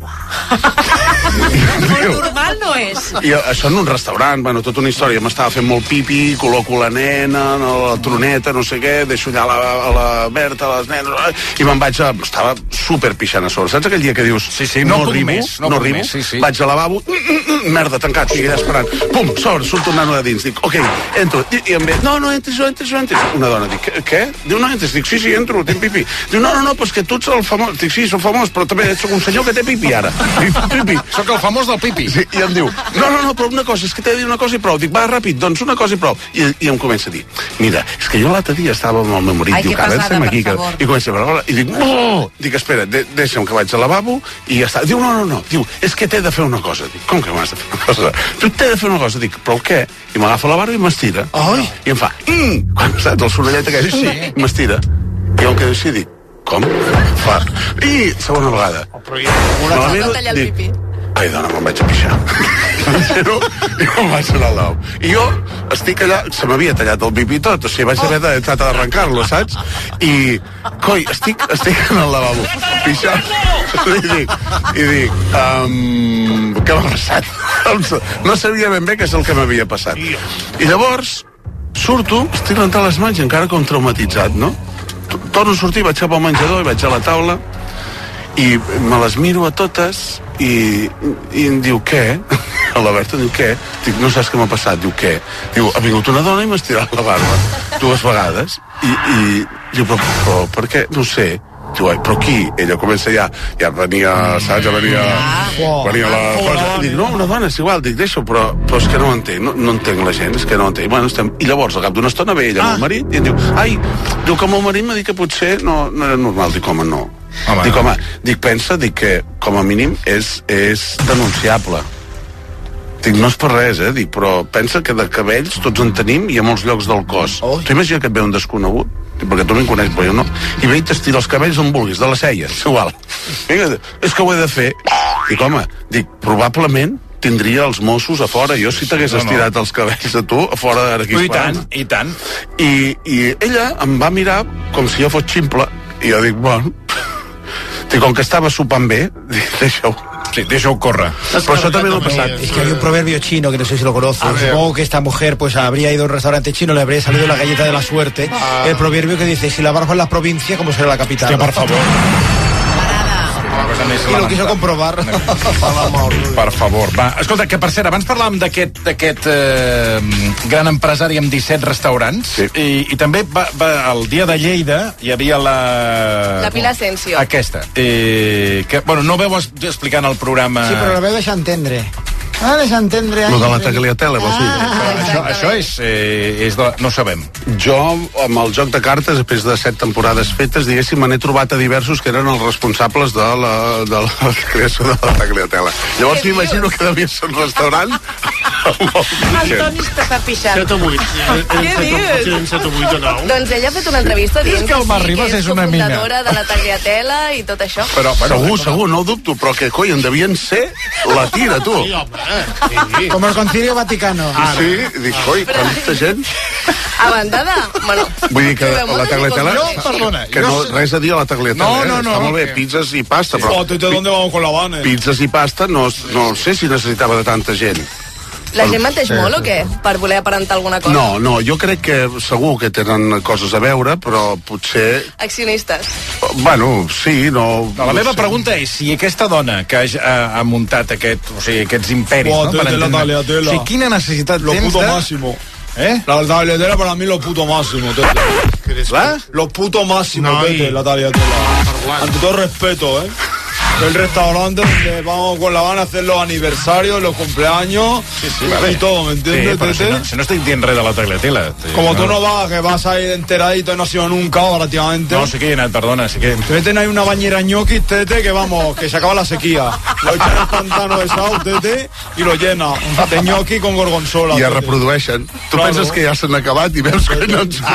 Molt normal no és. I això en un restaurant, bueno, tota una història. M'estava fent molt pipi, col·loco la nena, la troneta, no sé què, deixo allà a la Berta, a les nenes, i me'n vaig estava super pixant a sobre. Saps aquell dia que dius, no rimo, vaig al lavabo, merda, tancat, estic allà esperant, pum, sobre, surto un nano de dins, dic, ok, entro, i em ve, no, entres. Una dona, dic, què? Diu, no entres, dic, sí, entro, tinc pipi. Diu, no, però és que tu ets el famós, dic, sí, soc famós, però també soc un senyor que té pipi ara. Pipi. Soc el famós del pipi. Sí, i em diu, no, però una cosa, és que t'he de dir una cosa i prou. Dic, va, ràpid, doncs una cosa i prou. I em comença a dir, mira, és que jo l'altre dia estava amb el meu marit, diu, que ara estem aquí, i comença a parlar, i dic, dic, espera, deixa'm que vaig al lavabo, i ja està. Diu, no, diu, és que t'he de fer una cosa. Dic, com que m'has de fer una cosa? Tu t'he de fer una cosa. Dic, però què? I m'agafa la barba i m'estira. I em fa, quan saps, el sorollet aquest, i m'estira. I jo em quedo així i dic, com? Fa, i segona vegada. Una tallar el pipi. Ai, dona, me'n vaig a pixar. I me'n vaig anar al lavabo. I jo estic allà, se m'havia tallat el pipi tot, o sigui, vaig haver de tratar d'arrencar-lo, saps? I, coi, estic en el lavabo, pixant, i dic, què m'ha passat? No sabia ben bé què és el que m'havia passat. I llavors, surto, estic rentant les mans, encara com traumatitzat, no? Torno a sortir, vaig cap al menjador i vaig a la taula i me les miro a totes i em diu, què? La Berta diu, què? Dic, no saps què m'ha passat? Diu, què? Diu, ha vingut una dona i m'ha estirat la barba 2 vegades i diu, però per què? No sé. Diu, però qui? Ella comença ja venia, saps? Ja venia la cosa. Dic, no, una dona, és igual. Dic, deixa-ho, però és que no ho entenc. No entenc la gent, és que no ho entenc. Bueno, I llavors, al cap d'una estona, ve ella amb el marit i em diu, diu que el meu marit m'ha dit que potser no era normal. Dic, home, no. Dic, pensa, que com a mínim és denunciable. Dic, no és per res, dic, però pensa que de cabells tots en tenim i a molts llocs del cos. Tu imagina que et ve un desconegut, perquè tu no em coneix, però jo no, i ve i t'estira els cabells on vulguis, de les celles, igual. Vinga, és que ho he de fer. Dic, home, probablement tindria els Mossos a fora, jo si t'hagués estirat els cabells a tu, a fora d'aquí. I tant. I ella em va mirar com si jo fos ximple, i jo dic, bueno, com que estava sopant bé, dic, deixa-ho. Sí, deixa-ho córrer. Pero eso también lo ha pasado. Es que hay un proverbio chino que no sé si lo conoces. Supongo que esta mujer pues habría ido a un restaurante chino, le habría salido la galleta de la suerte. El proverbio que dice, si la barba es la provincia, ¿cómo será la capital? Hòstia, per favor. I lo quiso comprovar. Per favor, va. Escolta, que per cert, abans parlàvem d'aquest gran empresari amb 17 restaurants, i també el dia de Lleida hi havia la Pilar Asensio. Aquesta. Que, bueno, no veu explicant el programa... Sí, però la veu deixar entendre. Lo de la tagliatella, vols dir? Això és no sabem. Jo, amb el joc de cartes, després de 7 temporades fetes, diguéssim, me n'he trobat a diversos que eren els responsables de la creació de la tagliatella. Llavors m'imagino que devia ser un restaurant... El Toni està pixant. 7 o 8. Què dius? 7 o 8 o 9. Doncs ella ha fet una entrevista dient que el Marc Ribas és una mina. Cofundadora de la tagliatella i tot això. Però segur, no ho dubto, però que, coi, en devien ser la tira, tu. Sí, home. Sí. Com el Concilio Vaticano. Sí, dic, coi, quanta gent. Avantada? Bueno, vull dir que la tagliatella... Que no, res a dir a la tagliatella. No. Està molt bé, pizzas i pasta, però... ¿De dónde vamos con la Habana? Pizzas i pasta no sé si necessitava de tanta gent. La gent menteix molt o què? Per voler aparentar alguna cosa? No, jo crec que segur que tenen coses a veure, però potser... Accionistes. Bueno, sí, no... La meva pregunta és si aquesta dona que ha muntat aquests imperis... Tela. O sigui, quina necessitat tens de... Lo puto máximo. La tagliatella para mí lo puto máximo, Lo puto máximo, la tagliatella. Ante todo respeto, El restaurante donde van a hacer los aniversarios, los cumpleaños y todo, ¿me entiendes, Tete? Si no estoy diciendo de la tagliatella. Como tú no vas, que vas ahí enteradito y no has sido nunca, prácticamente. No, sí que perdona, sí que... Tete, no hay una bañera ñoquis, Tete, que vamos, que se acaba la sequía. Lo echan al pantano de Sau, Tete, i lo llena de ñoqui con gorgonzola. I es reprodueixen. Tu penses que ja s'han acabat i veus que no ens...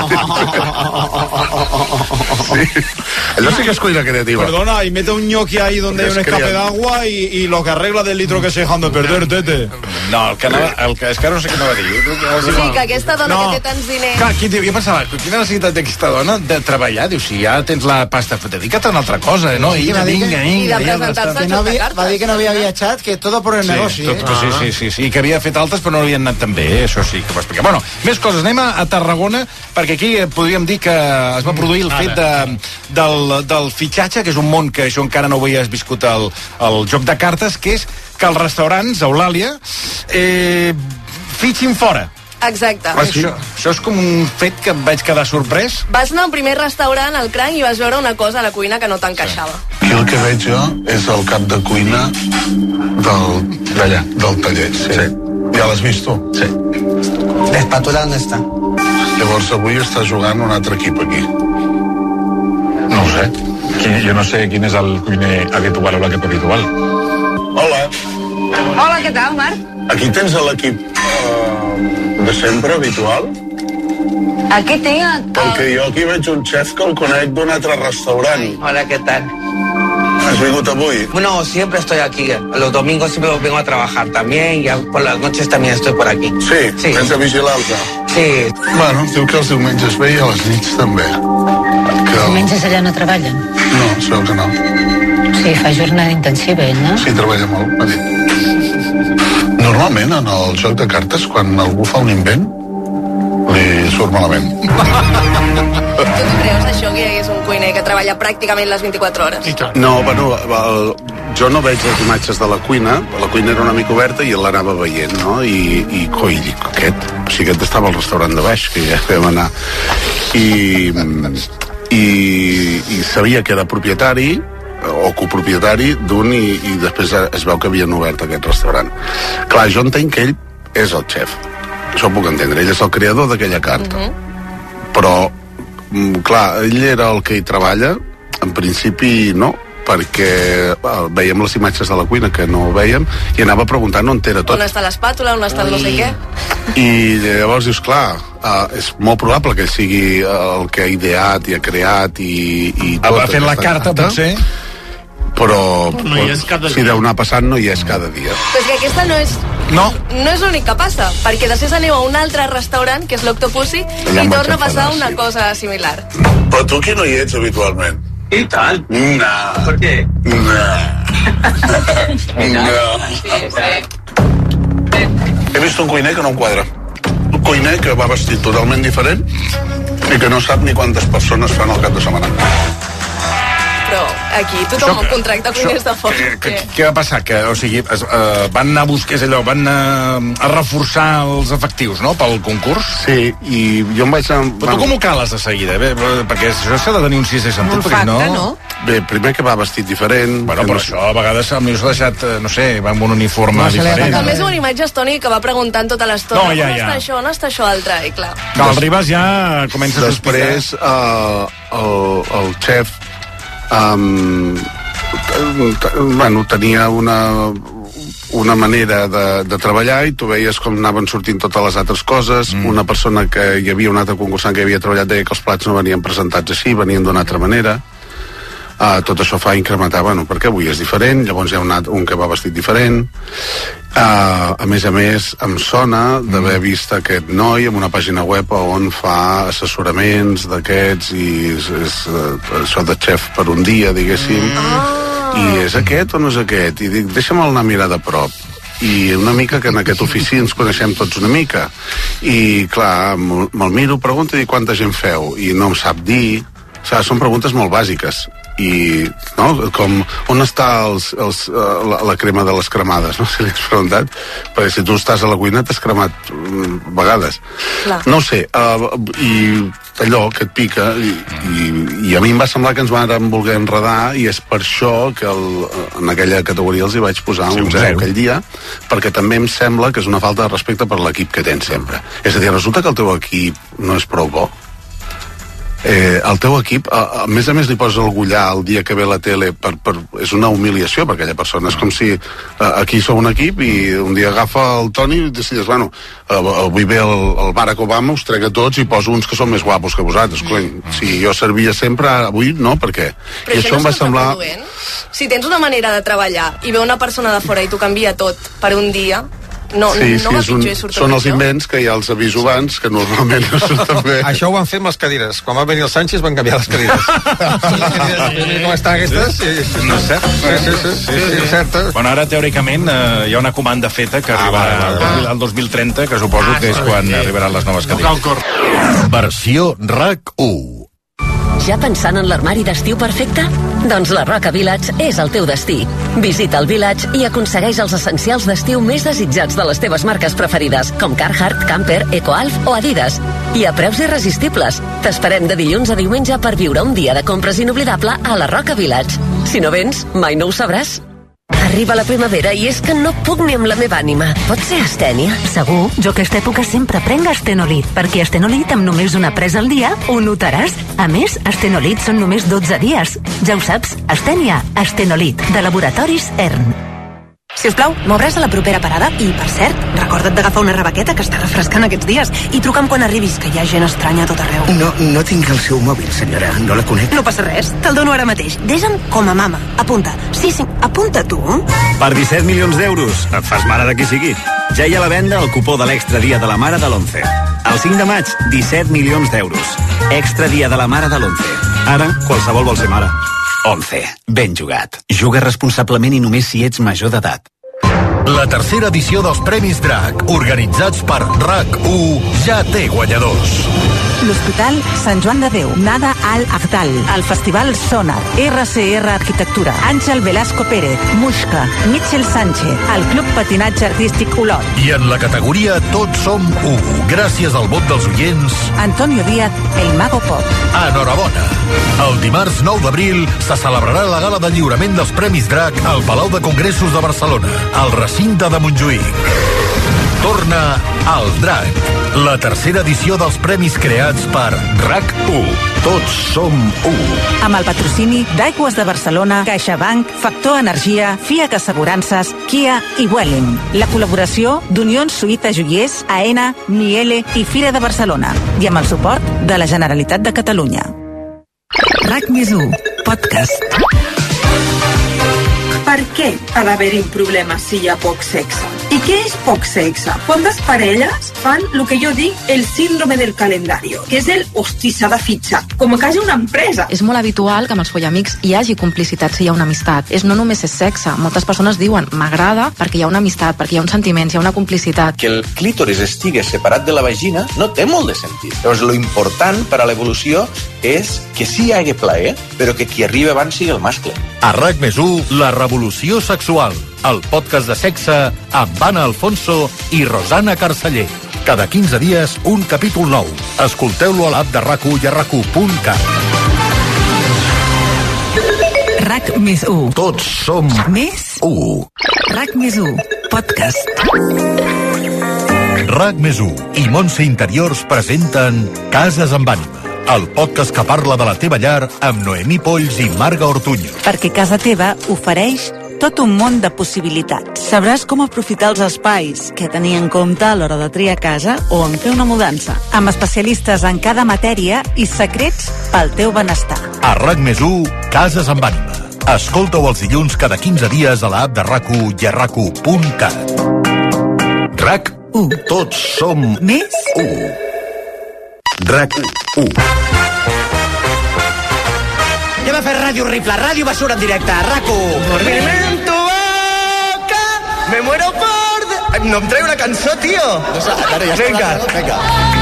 Allò sí que és cuina creativa. Perdona, y mete un ñoqui ahí donde hay un escape d'agua y lo que arregla del litro que se dejan de perder, Tete. No, és que ara no sé què anava a dir. Sí, que aquesta dona que té tants diners... Clar, jo pensava, quina necessitat té aquesta dona de treballar? Diu, si ja tens la pasta, dedica't a una altra cosa, no? I de presentar-se al joc de cartes. Va dir que no havia viatjat, que tot per el negoci. Sí, que havia fet altres però no havien anat tan bé, això sí que ho va explicar. Bueno, més coses, anem a Tarragona, perquè aquí podríem dir que es va produir el fet del fitxatge, que és un món que això encara no ho havies viscut el joc de cartes, que és que els restaurants, Eulàlia, fitxin fora. Exacte. Això és com un fet que em vaig quedar sorprès. Vas anar a un primer restaurant al Cranc i vas veure una cosa a la cuina que no t'encaixava. Aquí el que veig jo és el cap de cuina d'allà, del Tallets. Sí. Ja l'has vist tu? Sí. L'espàtula on està? Llavors avui està jugant un altre equip aquí. No ho sé. Jo no sé quin és el cuiner habitual o l'equip habitual. Hola. Hola, què tal, Marc? Aquí tens l'equip de sempre, habitual? Aquí tinc... Perquè jo aquí veig un xef que el conec d'un altre restaurant. Hola, ¿qué tal? ¿Has vingut avui? Bueno, siempre estoy aquí. Los domingos siempre vengo a trabajar también y por las noches también estoy por aquí. Sí? Vens a vigilar-te? Sí. Bueno, diu que els diumenges ve i a les nits també. Els diumenges allà no treballen? No, segur que no. Sí, fa jornada intensiva, ell, no? Sí, treballa molt, m'ha dit. Normalment, en el joc de cartes, quan algú fa un invent, li surt malament. Tu creus això, que hi hagués un cuiner que treballa pràcticament les 24 hores? No, bueno, jo no veig les imatges de la cuina era una mica oberta i l'anava veient, no? I aquest estava al restaurant de baix, que ja vam anar. I sabia que era propietari o copropietari d'un i després es veu que havien obert aquest restaurant. Clar, jo entenc que ell és el xef. Això ho puc entendre. Ell és el creador d'aquella carta. Però, clar, ell era el que hi treballa. En principi, no, perquè veiem les imatges de la cuina que no ho veiem i anava preguntant on era tot. On està l'espàtula, on està el no sé què. I llavors dius, clar, és molt probable que sigui el que ha ideat i ha creat i tot. Ha fet la carta, potser. Però si deu anar passant no hi és cada dia. Però és que aquesta no és l'únic que passa, perquè després aneu a un altre restaurant, que és l'Octopussy, i torna a passar una cosa similar. Però tu aquí no hi ets habitualment. I tant. No. Per què? He vist un cuiner que no em quadra. Un cuiner que va vestit totalment diferent i que no sap ni quantes persones fan al cap de setmana. Però aquí tothom contracta cuiners de fora. Què va passar? Que, o sigui, van anar a buscar allò, van anar a reforçar els efectius, no?, pel concurs? Sí, i jo em vaig anar... Però tu com ho cales de seguida? Bé, perquè això s'ha de tenir un sisè sentit, perquè no... Bé, primer que va vestit diferent... Bueno, però això a vegades m'hi has deixat, no sé, va amb un uniforme diferent. A més, una imatge és Toni que va preguntant tota l'estona on està això altre, i clar. El Ribas ja comença a sospitar. Després, el xef tenia una manera de treballar i tu veies com anaven sortint totes les altres coses. Una persona que hi havia un altre concursant que havia treballat deia que els plats no venien presentats així, venien d'una altra manera. Tot això fa incrementar, perquè avui és diferent, llavors hi ha un que va vestit diferent. A més, em sona d'haver vist aquest noi en una pàgina web on fa assessoraments d'aquests i és això de xef per un dia, diguéssim. I és aquest o no és aquest? I dic, deixa'm anar a mirar de prop. i una mica que en aquest ofici ens coneixem tots una mica. I, clar, me'l miro, pregunta i quanta gent feu, i no em sap dir. O sigui, són preguntes molt bàsiques. I, no?, com, on està la crema de les cremades, no?, si li has preguntat, perquè si tu estàs a la cuina t'has cremat vegades. Clar. No ho sé, i allò que et pica, i a mi em va semblar que ens van voler enredar, i és per això que en aquella categoria els hi vaig posar un 0 aquell dia, perquè també em sembla que és una falta de respecte per l'equip que tens sempre. És a dir, resulta que el teu equip no és prou bo. El teu equip, a més li poses el gullar el dia que ve la tele, és una humiliació per aquella persona. És com si aquí sou un equip i un dia agafa el Toni i decides, bueno, avui ve el Barack Obama, us trec a tots i poso uns que són més guapos que vosaltres. Si jo servia sempre, avui no, per què? Però això no és contraproduent? Si tens una manera de treballar i ve una persona de fora i t'ho canvia tot per un dia, no va pitjor i surt són els invents que ja els aviso abans, que normalment no surten bé. Això ho van fer amb les cadires. Quan va venir el Sánchez van canviar les cadires. Com estan aquestes? No és cert. Sí, és cert. Bueno, ara teòricament hi ha una comanda feta que arribarà al 2030, que suposo que és quan arribaran les noves cadires. Versió RAC 1. Ja pensant en l'armari d'estiu perfecte? Doncs la Roca Village és el teu destí. Visita el Village i aconsegueix els essencials d'estiu més desitjats de les teves marques preferides, com Carhartt, Camper, EcoAlf o Adidas. I a preus irresistibles. T'esperem de dilluns a diumenge per viure un dia de compres inoblidable a la Roca Village. Si no vens, mai no ho sabràs. Arriba la primavera i és que no puc ni amb la meva ànima. Pot ser astènia? Segur, jo aquesta època sempre prenc Astenolit, perquè Astenolit amb només una presa al dia ho notaràs. A més, Astenolit són només 12 dies. Ja ho saps, astènia, Astenolit, de Laboratoris ERN. Si us plau, m'obràs a la propera parada i, per cert, recorda't d'agafar una rebequeta que està refrescant aquests dies i truca'm quan arribis, que hi ha gent estranya a tot arreu. No tinc el seu mòbil, senyora, no la conec. No passa res, te'l dono ara mateix. Deixa'm com a mama. Apunta. Sí, apunta tu. Per 17 milions d'euros, et fas mare de qui sigui. Ja hi ha a la venda el cupó de l'Extra Dia de la Mare de l'11. El 5 de maig, 17 milions d'euros. Extra Dia de la Mare de l'11. Ara, qualsevol vol ser mare. 11. Ben jugat. Juga responsablement i només si ets major d'edat. La tercera edició dels Premis DRAC, organitzats per RAC1, ja té guanyadors. L'Hospital Sant Joan de Déu, Nada al Agdal, el Festival Sonar, RCR Arquitectura, Àngel Velasco Pérez, Muixca, Mitchell Sánchez, el Club Patinatge Artístic Olot. I en la categoria Tots som 1, gràcies al vot dels oients, Antonio Díaz, el Mago Pop. Enhorabona. El dimarts 9 d'abril se celebrarà la gala de lliurament dels Premis DRAC al Palau de Congressos de Barcelona, al recinte de Montjuïc. Torna al DRAC, la tercera edició dels premis creats per RAC1. Tots som 1. Amb el patrocini d'Aigües de Barcelona, CaixaBank, Factor Energia, FIAC Assegurances, Kia i Welling. La col·laboració d'Unions Suïta Joiers, AENA, Miele i Fira de Barcelona. I amb el suport de la Generalitat de Catalunya. RAC+1, podcast. Per què ha d'haver-hi un problema si hi ha poc sexe? I què és poc sexe? Quantes parelles fan el que jo dic el síndrome del calendario, que és el hosti, s'ha de fitxar, com que hi ha una empresa. És molt habitual que amb els follamics hi hagi complicitat si hi ha una amistat. No només és sexe, moltes persones diuen m'agrada perquè hi ha una amistat, perquè hi ha un sentiment, hi ha una complicitat. Que el clítoris estigui separat de la vagina no té molt de sentit. Llavors, lo important per a l'evolució és que sí hi hagi plaer, però que qui arriba abans sigui el mascle. A RAC+1, la revolució sexual. El podcast de sexe amb Anna Alfonso i Rosana Carceller. Cada 15 dies, un capítol nou. Escolteu-lo a l'app de RAC1 i a RAC1.cat. RAC+1. Tots som més 1. RAC+1, podcast. RAC+1 i Montse Interiors presenten Cases amb ànima, el podcast que parla de la teva llar amb Noemí Polls i Marga Ortuño. Perquè casa teva ofereix tot un món de possibilitats. Sabràs com aprofitar els espais, què tenir en compte a l'hora de triar casa o en fer una mudança. Amb especialistes en cada matèria i secrets pel teu benestar. A RAC+1, Cases amb ànima. Escolta-ho els dilluns cada 15 dies a l'app de RAC1 i a RAC1.cat. RAC1. Tots som més 1. RAC1. Anem a fer ràdio ràdio basura en directe, RAC1. Por mi en tu boca, me muero por No em treu una cançó, tio. Vinga.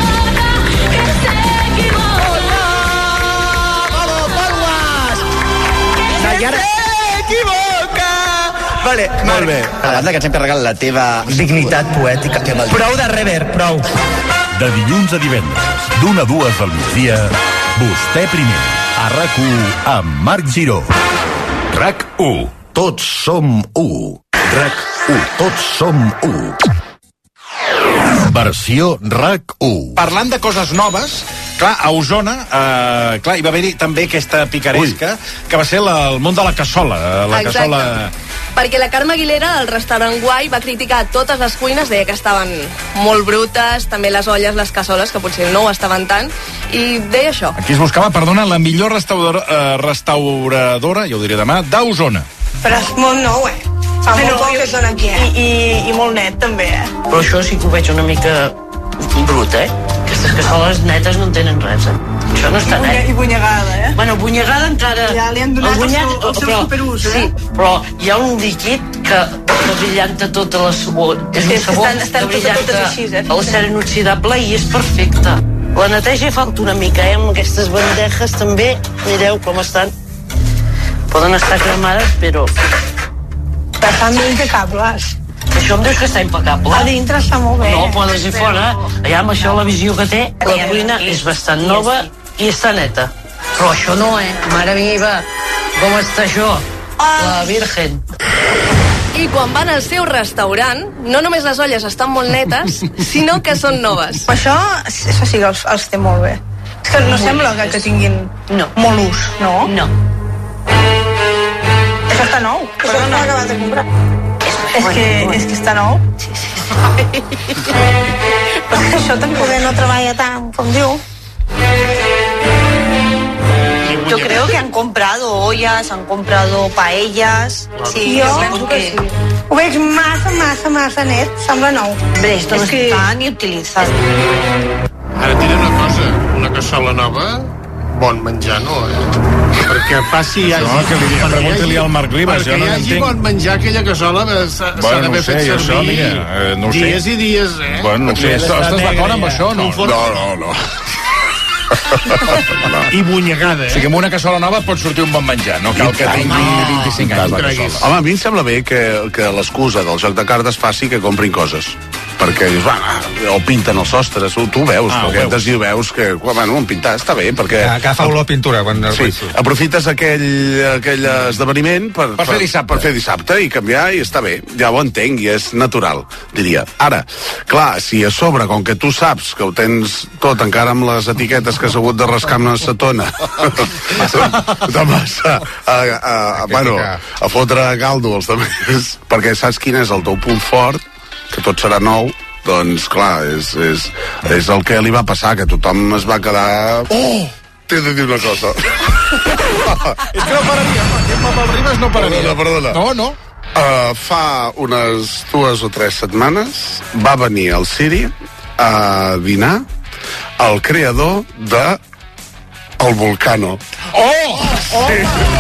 Vale, molt bé. A banda que ens hem carregat la teva dignitat poètica. Prou de rever, prou. De dilluns a divendres, d'1 a 2 del migdia, Vostè primer, a RAC1 amb Marc Giró. RAC1, tots som 1. RAC1, tots som 1. Versió RAC1. Parlant de coses noves, clar, a Osona hi va haver-hi també aquesta picaresca que va ser el món de la cassola. Exacte. Perquè la Carme Aguilera, del restaurant Guai, va criticar totes les cuines, deia que estaven molt brutes, també les olles, les cassoles, que potser no ho estaven tant, i deia això. Aquí es buscava, perdona, la millor restauradora, ja ho diré demà, d'Osona. Però és molt nou, Fa molt poc que són aquí, I molt net, també, Però això sí que ho veig una mica brut, Aquestes cassoles netes no en tenen res, Això no està net. I bunyegada, Bueno, bunyegada encara... Ja li han donat el seu superús, Sí, però hi ha un líquid que brillanta tota la sabó. És un sabó que brillanta el ser inoxidable i és perfecte. La neteja falta una mica, Amb aquestes bandejes també, mireu com estan. Poden estar cremades, però... Estan impecables. Això em dius que està impecable? A dintre està molt bé. No, però des de fora, allà amb això la visió que té, la cuina és bastant nova i està neta. Però això no, Mare meva, com està això? La Virgen. I quan van al seu restaurant, no només les olles estan molt netes, sinó que són noves. Això sí que els té molt bé. És que no sembla que tinguin molt ús, no? No. Això està nou. Això no l'ha acabat de comprar. És que està nou. Sí. Això tampoc no treballa tant, com diu. Yo creo que han comprado ollas, han comprado paellas. Sí, jo penso que sí. Ho veig massa net, sembla nou. Hombre, esto no está ni utilizado. Ara diré una cosa, una cassola nova, bon menjar no, Perquè faci... Pregunta-li al Marc Ribas, jo no entenc. Perquè hi hagi bon menjar, aquella cassola s'ha d'haver fet servir dies i dies, Bueno, no sé, estàs d'acord amb això, no? No. I bunyegada, O sigui, amb una cassola nova pot sortir un bon menjar, no cal que tingui 25 anys la cassola. Home, a mi em sembla bé que l'excusa del joc de cartes faci que comprin coses. Perquè dius, o pinten els sostres, tu ho veus, perquè entes hi veus que, bueno, pintar està bé, perquè... Agafa olor a pintura quan... Sí, aprofites aquell esdeveniment per fer dissabte i canviar, i està bé, ja ho entenc, i és natural, diria. Ara, clar, si a sobre, com que tu saps que ho tens tot encara amb les etiquetes que has hagut de rascar amb una acetona, de massa, a fotre caldo els altres, perquè saps quin és el teu punt fort, que tot serà nou, doncs clar, és el que li va passar, que tothom es va quedar... Oh! T'he de dir una cosa. És que no pararia, amb el Ribas no pararia. Perdona. No. Fa unes 2 o 3 setmanes va venir al Siri a dinar el creador de El Volcano. Sí.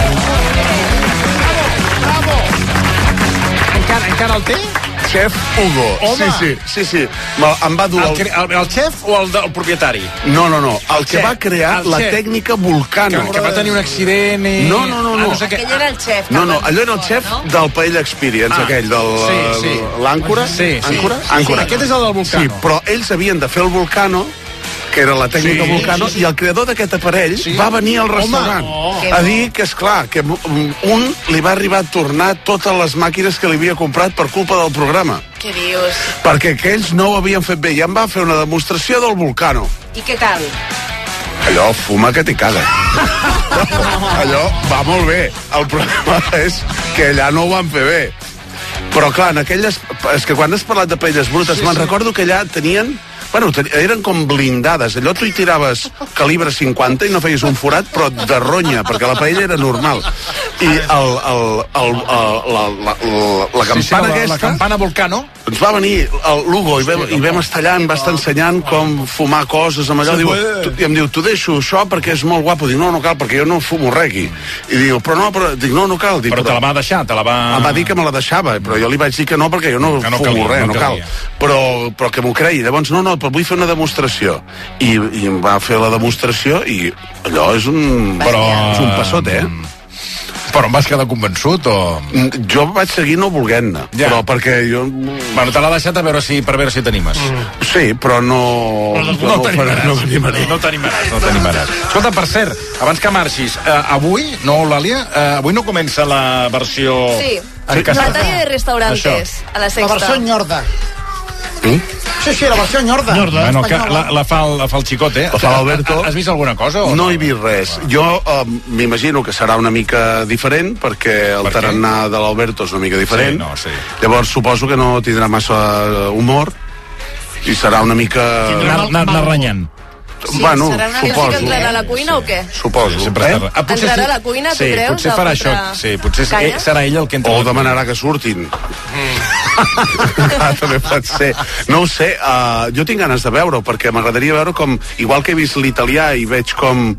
Bravo! Encara el té? Chef Hugo. Home. Sí. Em va dur el xef o el propietari? No. El que va crear la tècnica Volcano. Que va tenir un accident i... No. No sé aquell era el xef. No, allò era el xef del Paella Experience, aquell, del l'Àncora. Sí. Àncora. Aquest és el del Volcano. Sí, però ells havien de fer el Volcano, que era la tècnica Volcano, i el creador d'aquest aparell va venir al restaurant a dir que, esclar, que un li va arribar a tornar totes les màquines que li havia comprat per culpa del programa. Què dius? Perquè aquells no ho havien fet bé, i em va fer una demostració del Volcano. I què tal? Allò fuma que t'hi caga. Allò va molt bé. El problema és que allà no ho van fer bé. Però clar, en aquelles... És que quan has parlat de paelles brutes, me'n recordo que allà tenien Bueno, eren com blindades. Allò tu hi tiraves calibre 50 i no feies un forat, però de ronya, perquè la paella era normal. I la campana aquesta... La campana Volcano. Ens va venir l'Hugo i vam estar allà, em va estar ensenyant com fumar coses amb allò. I em diu, t'ho deixo això perquè és molt guapo. Dic, no cal, perquè jo no fumo res aquí. I diu, dic, no cal. Dic, però te la va deixar? Em va dir que me la deixava, però jo li vaig dir que no, perquè jo no fumo res, no cal. Però que m'ho cregui. Llavors, no, però vull fer una demostració. I em va fer la demostració i allò és un passot, Però em vas quedar convençut o...? Jo vaig seguir no volent-ne, però perquè jo... Bueno, te l'ha deixat per veure si t'animes. Sí, però no... No t'animaràs. Escolta, per cert, abans que marxis, avui, no, Eulàlia, avui no comença la versió... Sí, Batalla de Restaurantes, a la Sexta. La versió Nyorda. Sí, la versió Nyorda. Bueno, que la fa el xicot, La fa l'Alberto. Has vist alguna cosa? No he vist res. Jo m'imagino que serà una mica diferent, perquè el tarannà de l'Alberto és una mica diferent. Sí. Llavors suposo que no tindrà massa humor i serà una mica... Anar renyant. Sí, bueno, serà una mica que entrarà a la cuina o què? Suposo. Entrarà a la cuina, tu creus? Potser farà això. Sí, potser serà ell el que entra. O demanarà que surtin. També pot ser. No ho sé, jo tinc ganes de veure-ho, perquè m'agradaria veure com, igual que he vist l'italià i veig com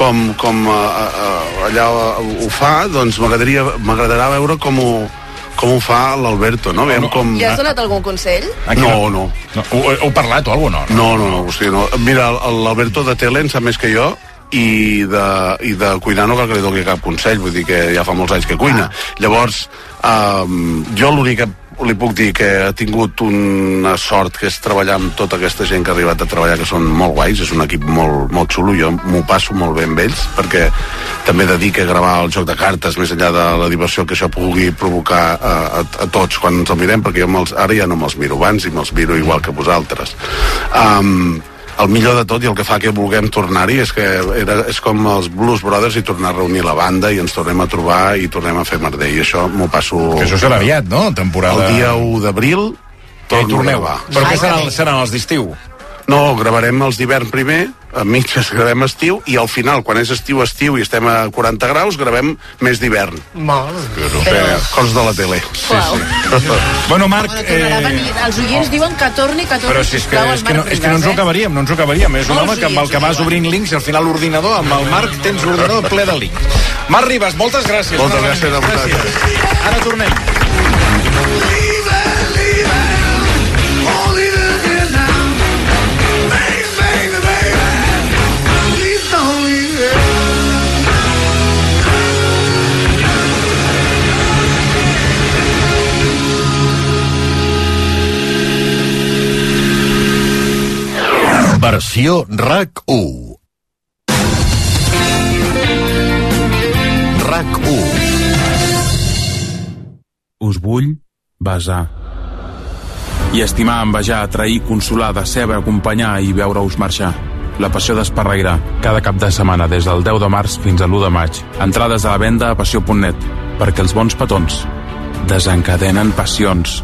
allà ho fa, doncs m'agradarà veure com ho fa l'Alberto, no? Ja has donat algun consell? No. Heu parlat o alguna cosa? No. Mira, l'Alberto de tele en sap més que jo, i de cuinar no cal que li doni cap consell, vull dir que ja fa molts anys que cuina. Llavors, jo l'únic que li puc dir que ha tingut una sort, que és treballar amb tota aquesta gent que ha arribat a treballar, que són molt guais, és un equip molt xulo, jo m'ho passo molt bé amb ells, perquè també dedica a gravar el joc de cartes, més enllà de la diversió que això pugui provocar a tots quan ens el mirem, perquè jo ara ja no me'ls miro abans i me'ls miro igual que vosaltres. El millor de tot i el que fa que vulguem tornar-hi és que és com els Blues Brothers i tornar a reunir la banda i ens tornem a trobar i tornem a fer merder, i això m'ho passo... Que això serà aviat, no? Temporada... El dia 1 d'abril torno a gravar. Però què seran els d'estiu? No, gravarem els d'hivern primer, a mitges gravem estiu, i al final, quan és estiu i estem a 40 graus, gravem més d'hivern. Coses de la tele. Sí. Bueno, Marc... Els oients diuen que torni, però si és que no ens ho acabaríem, És un home que amb el que vas obrint links, i al final l'ordinador, amb el Marc tens l'ordinador ple de links. Marc Ribas, moltes gràcies. Moltes gràcies a vosaltres. Ara tornem. Versió RAC1. RAC1. Us vull besar. I estimar, envejar, atrair, consolar, decebre, acompanyar i veure-us marxar. La passió d'Esparreguera, cada cap de setmana des del 10 de març fins a l'1 de maig. Entrades a la venda a passió.net, perquè els bons petons desencadenen passions.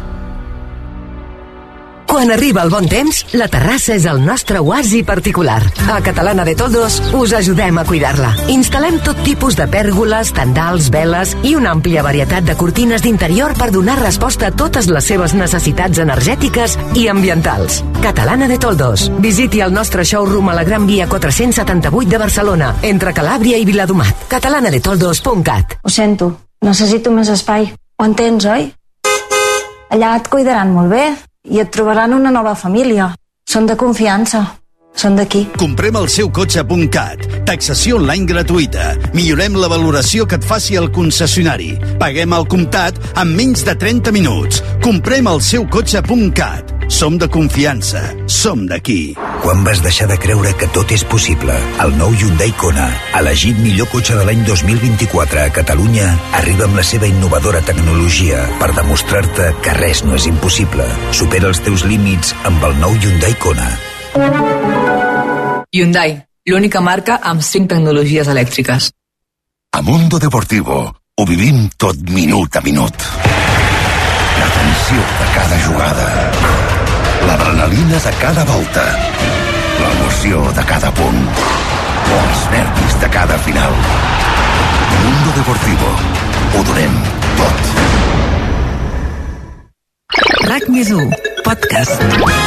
Quan arriba el bon temps, la terrassa és el nostre oasi particular. A Catalana de Toldos us ajudem a cuidar-la. Instal·lem tot tipus de pèrgoles, tendals, veles i una àmplia varietat de cortines d'interior per donar resposta a totes les seves necessitats energètiques i ambientals. Catalana de Toldos. Visiti el nostre showroom a la Gran Via 478 de Barcelona, entre Calàbria i Viladomat. catalanadetoldos.cat. Ho sento, necessito més espai. Ho entens, oi? Allà et cuidaran molt bé i et trobaran una nova família. Són de confiança. Són d'aquí. Comprem el seu cotxe.cat. Taxació online gratuïta. Millorem la valoració que et faci el concessionari. Paguem al comptat en menys de 30 minuts. Comprem el seu cotxe.cat. Som de confiança. Som d'aquí. Quan vas deixar de creure que tot és possible? El nou Hyundai Kona, elegit millor cotxe de l'any 2024 a Catalunya, arriba amb la seva innovadora tecnologia per demostrar-te que res no és impossible. Supera els teus límits amb el nou Hyundai Kona. Hyundai, l'única marca amb 5 tecnologies elèctriques. A Mundo Deportivo ho vivim tot minut a minut. La tensió de cada jugada, L'adrenalina de cada volta. L'emoció de cada punt. O els nervis de cada final. Mundo Deportivo. Ho donem tot. RAC+1, podcast.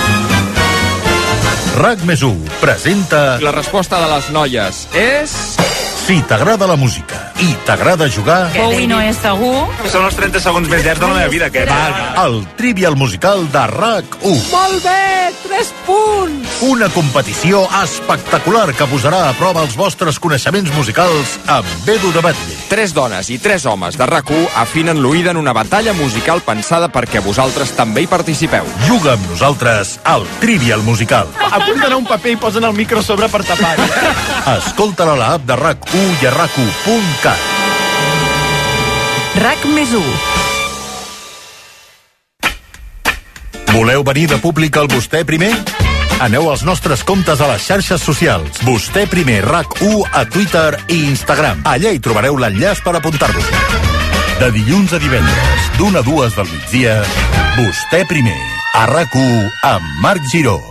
RAC+1 presenta... La resposta de les noies és... Si t'agrada la música i t'agrada jugar... Bowie no és segur. Són els 30 segons més llargs de la meva vida, aquest. El Trivial Musical de RAC1. Molt bé, 3 punts. Una competició espectacular que posarà a prova els vostres coneixements musicals amb Edu de Batlle. 3 dones i 3 homes de RAC1 afinen l'oïda en una batalla musical pensada perquè vosaltres també hi participeu. Juga amb nosaltres al Trivial Musical. Apunten a un paper i posen el micro sobre per tapar. Escolta-la a l'app de RAC1 i a RAC1.cat. RAC+1. Voleu venir de públic al Vostè Primer? Aneu als nostres comptes a les xarxes socials. Vostè Primer RAC1 a Twitter i Instagram. Allà hi trobareu l'enllaç per apuntar-vos. De dilluns a divendres, d'1 a 2 del migdia, Vostè Primer, a RAC1 amb Marc Giró.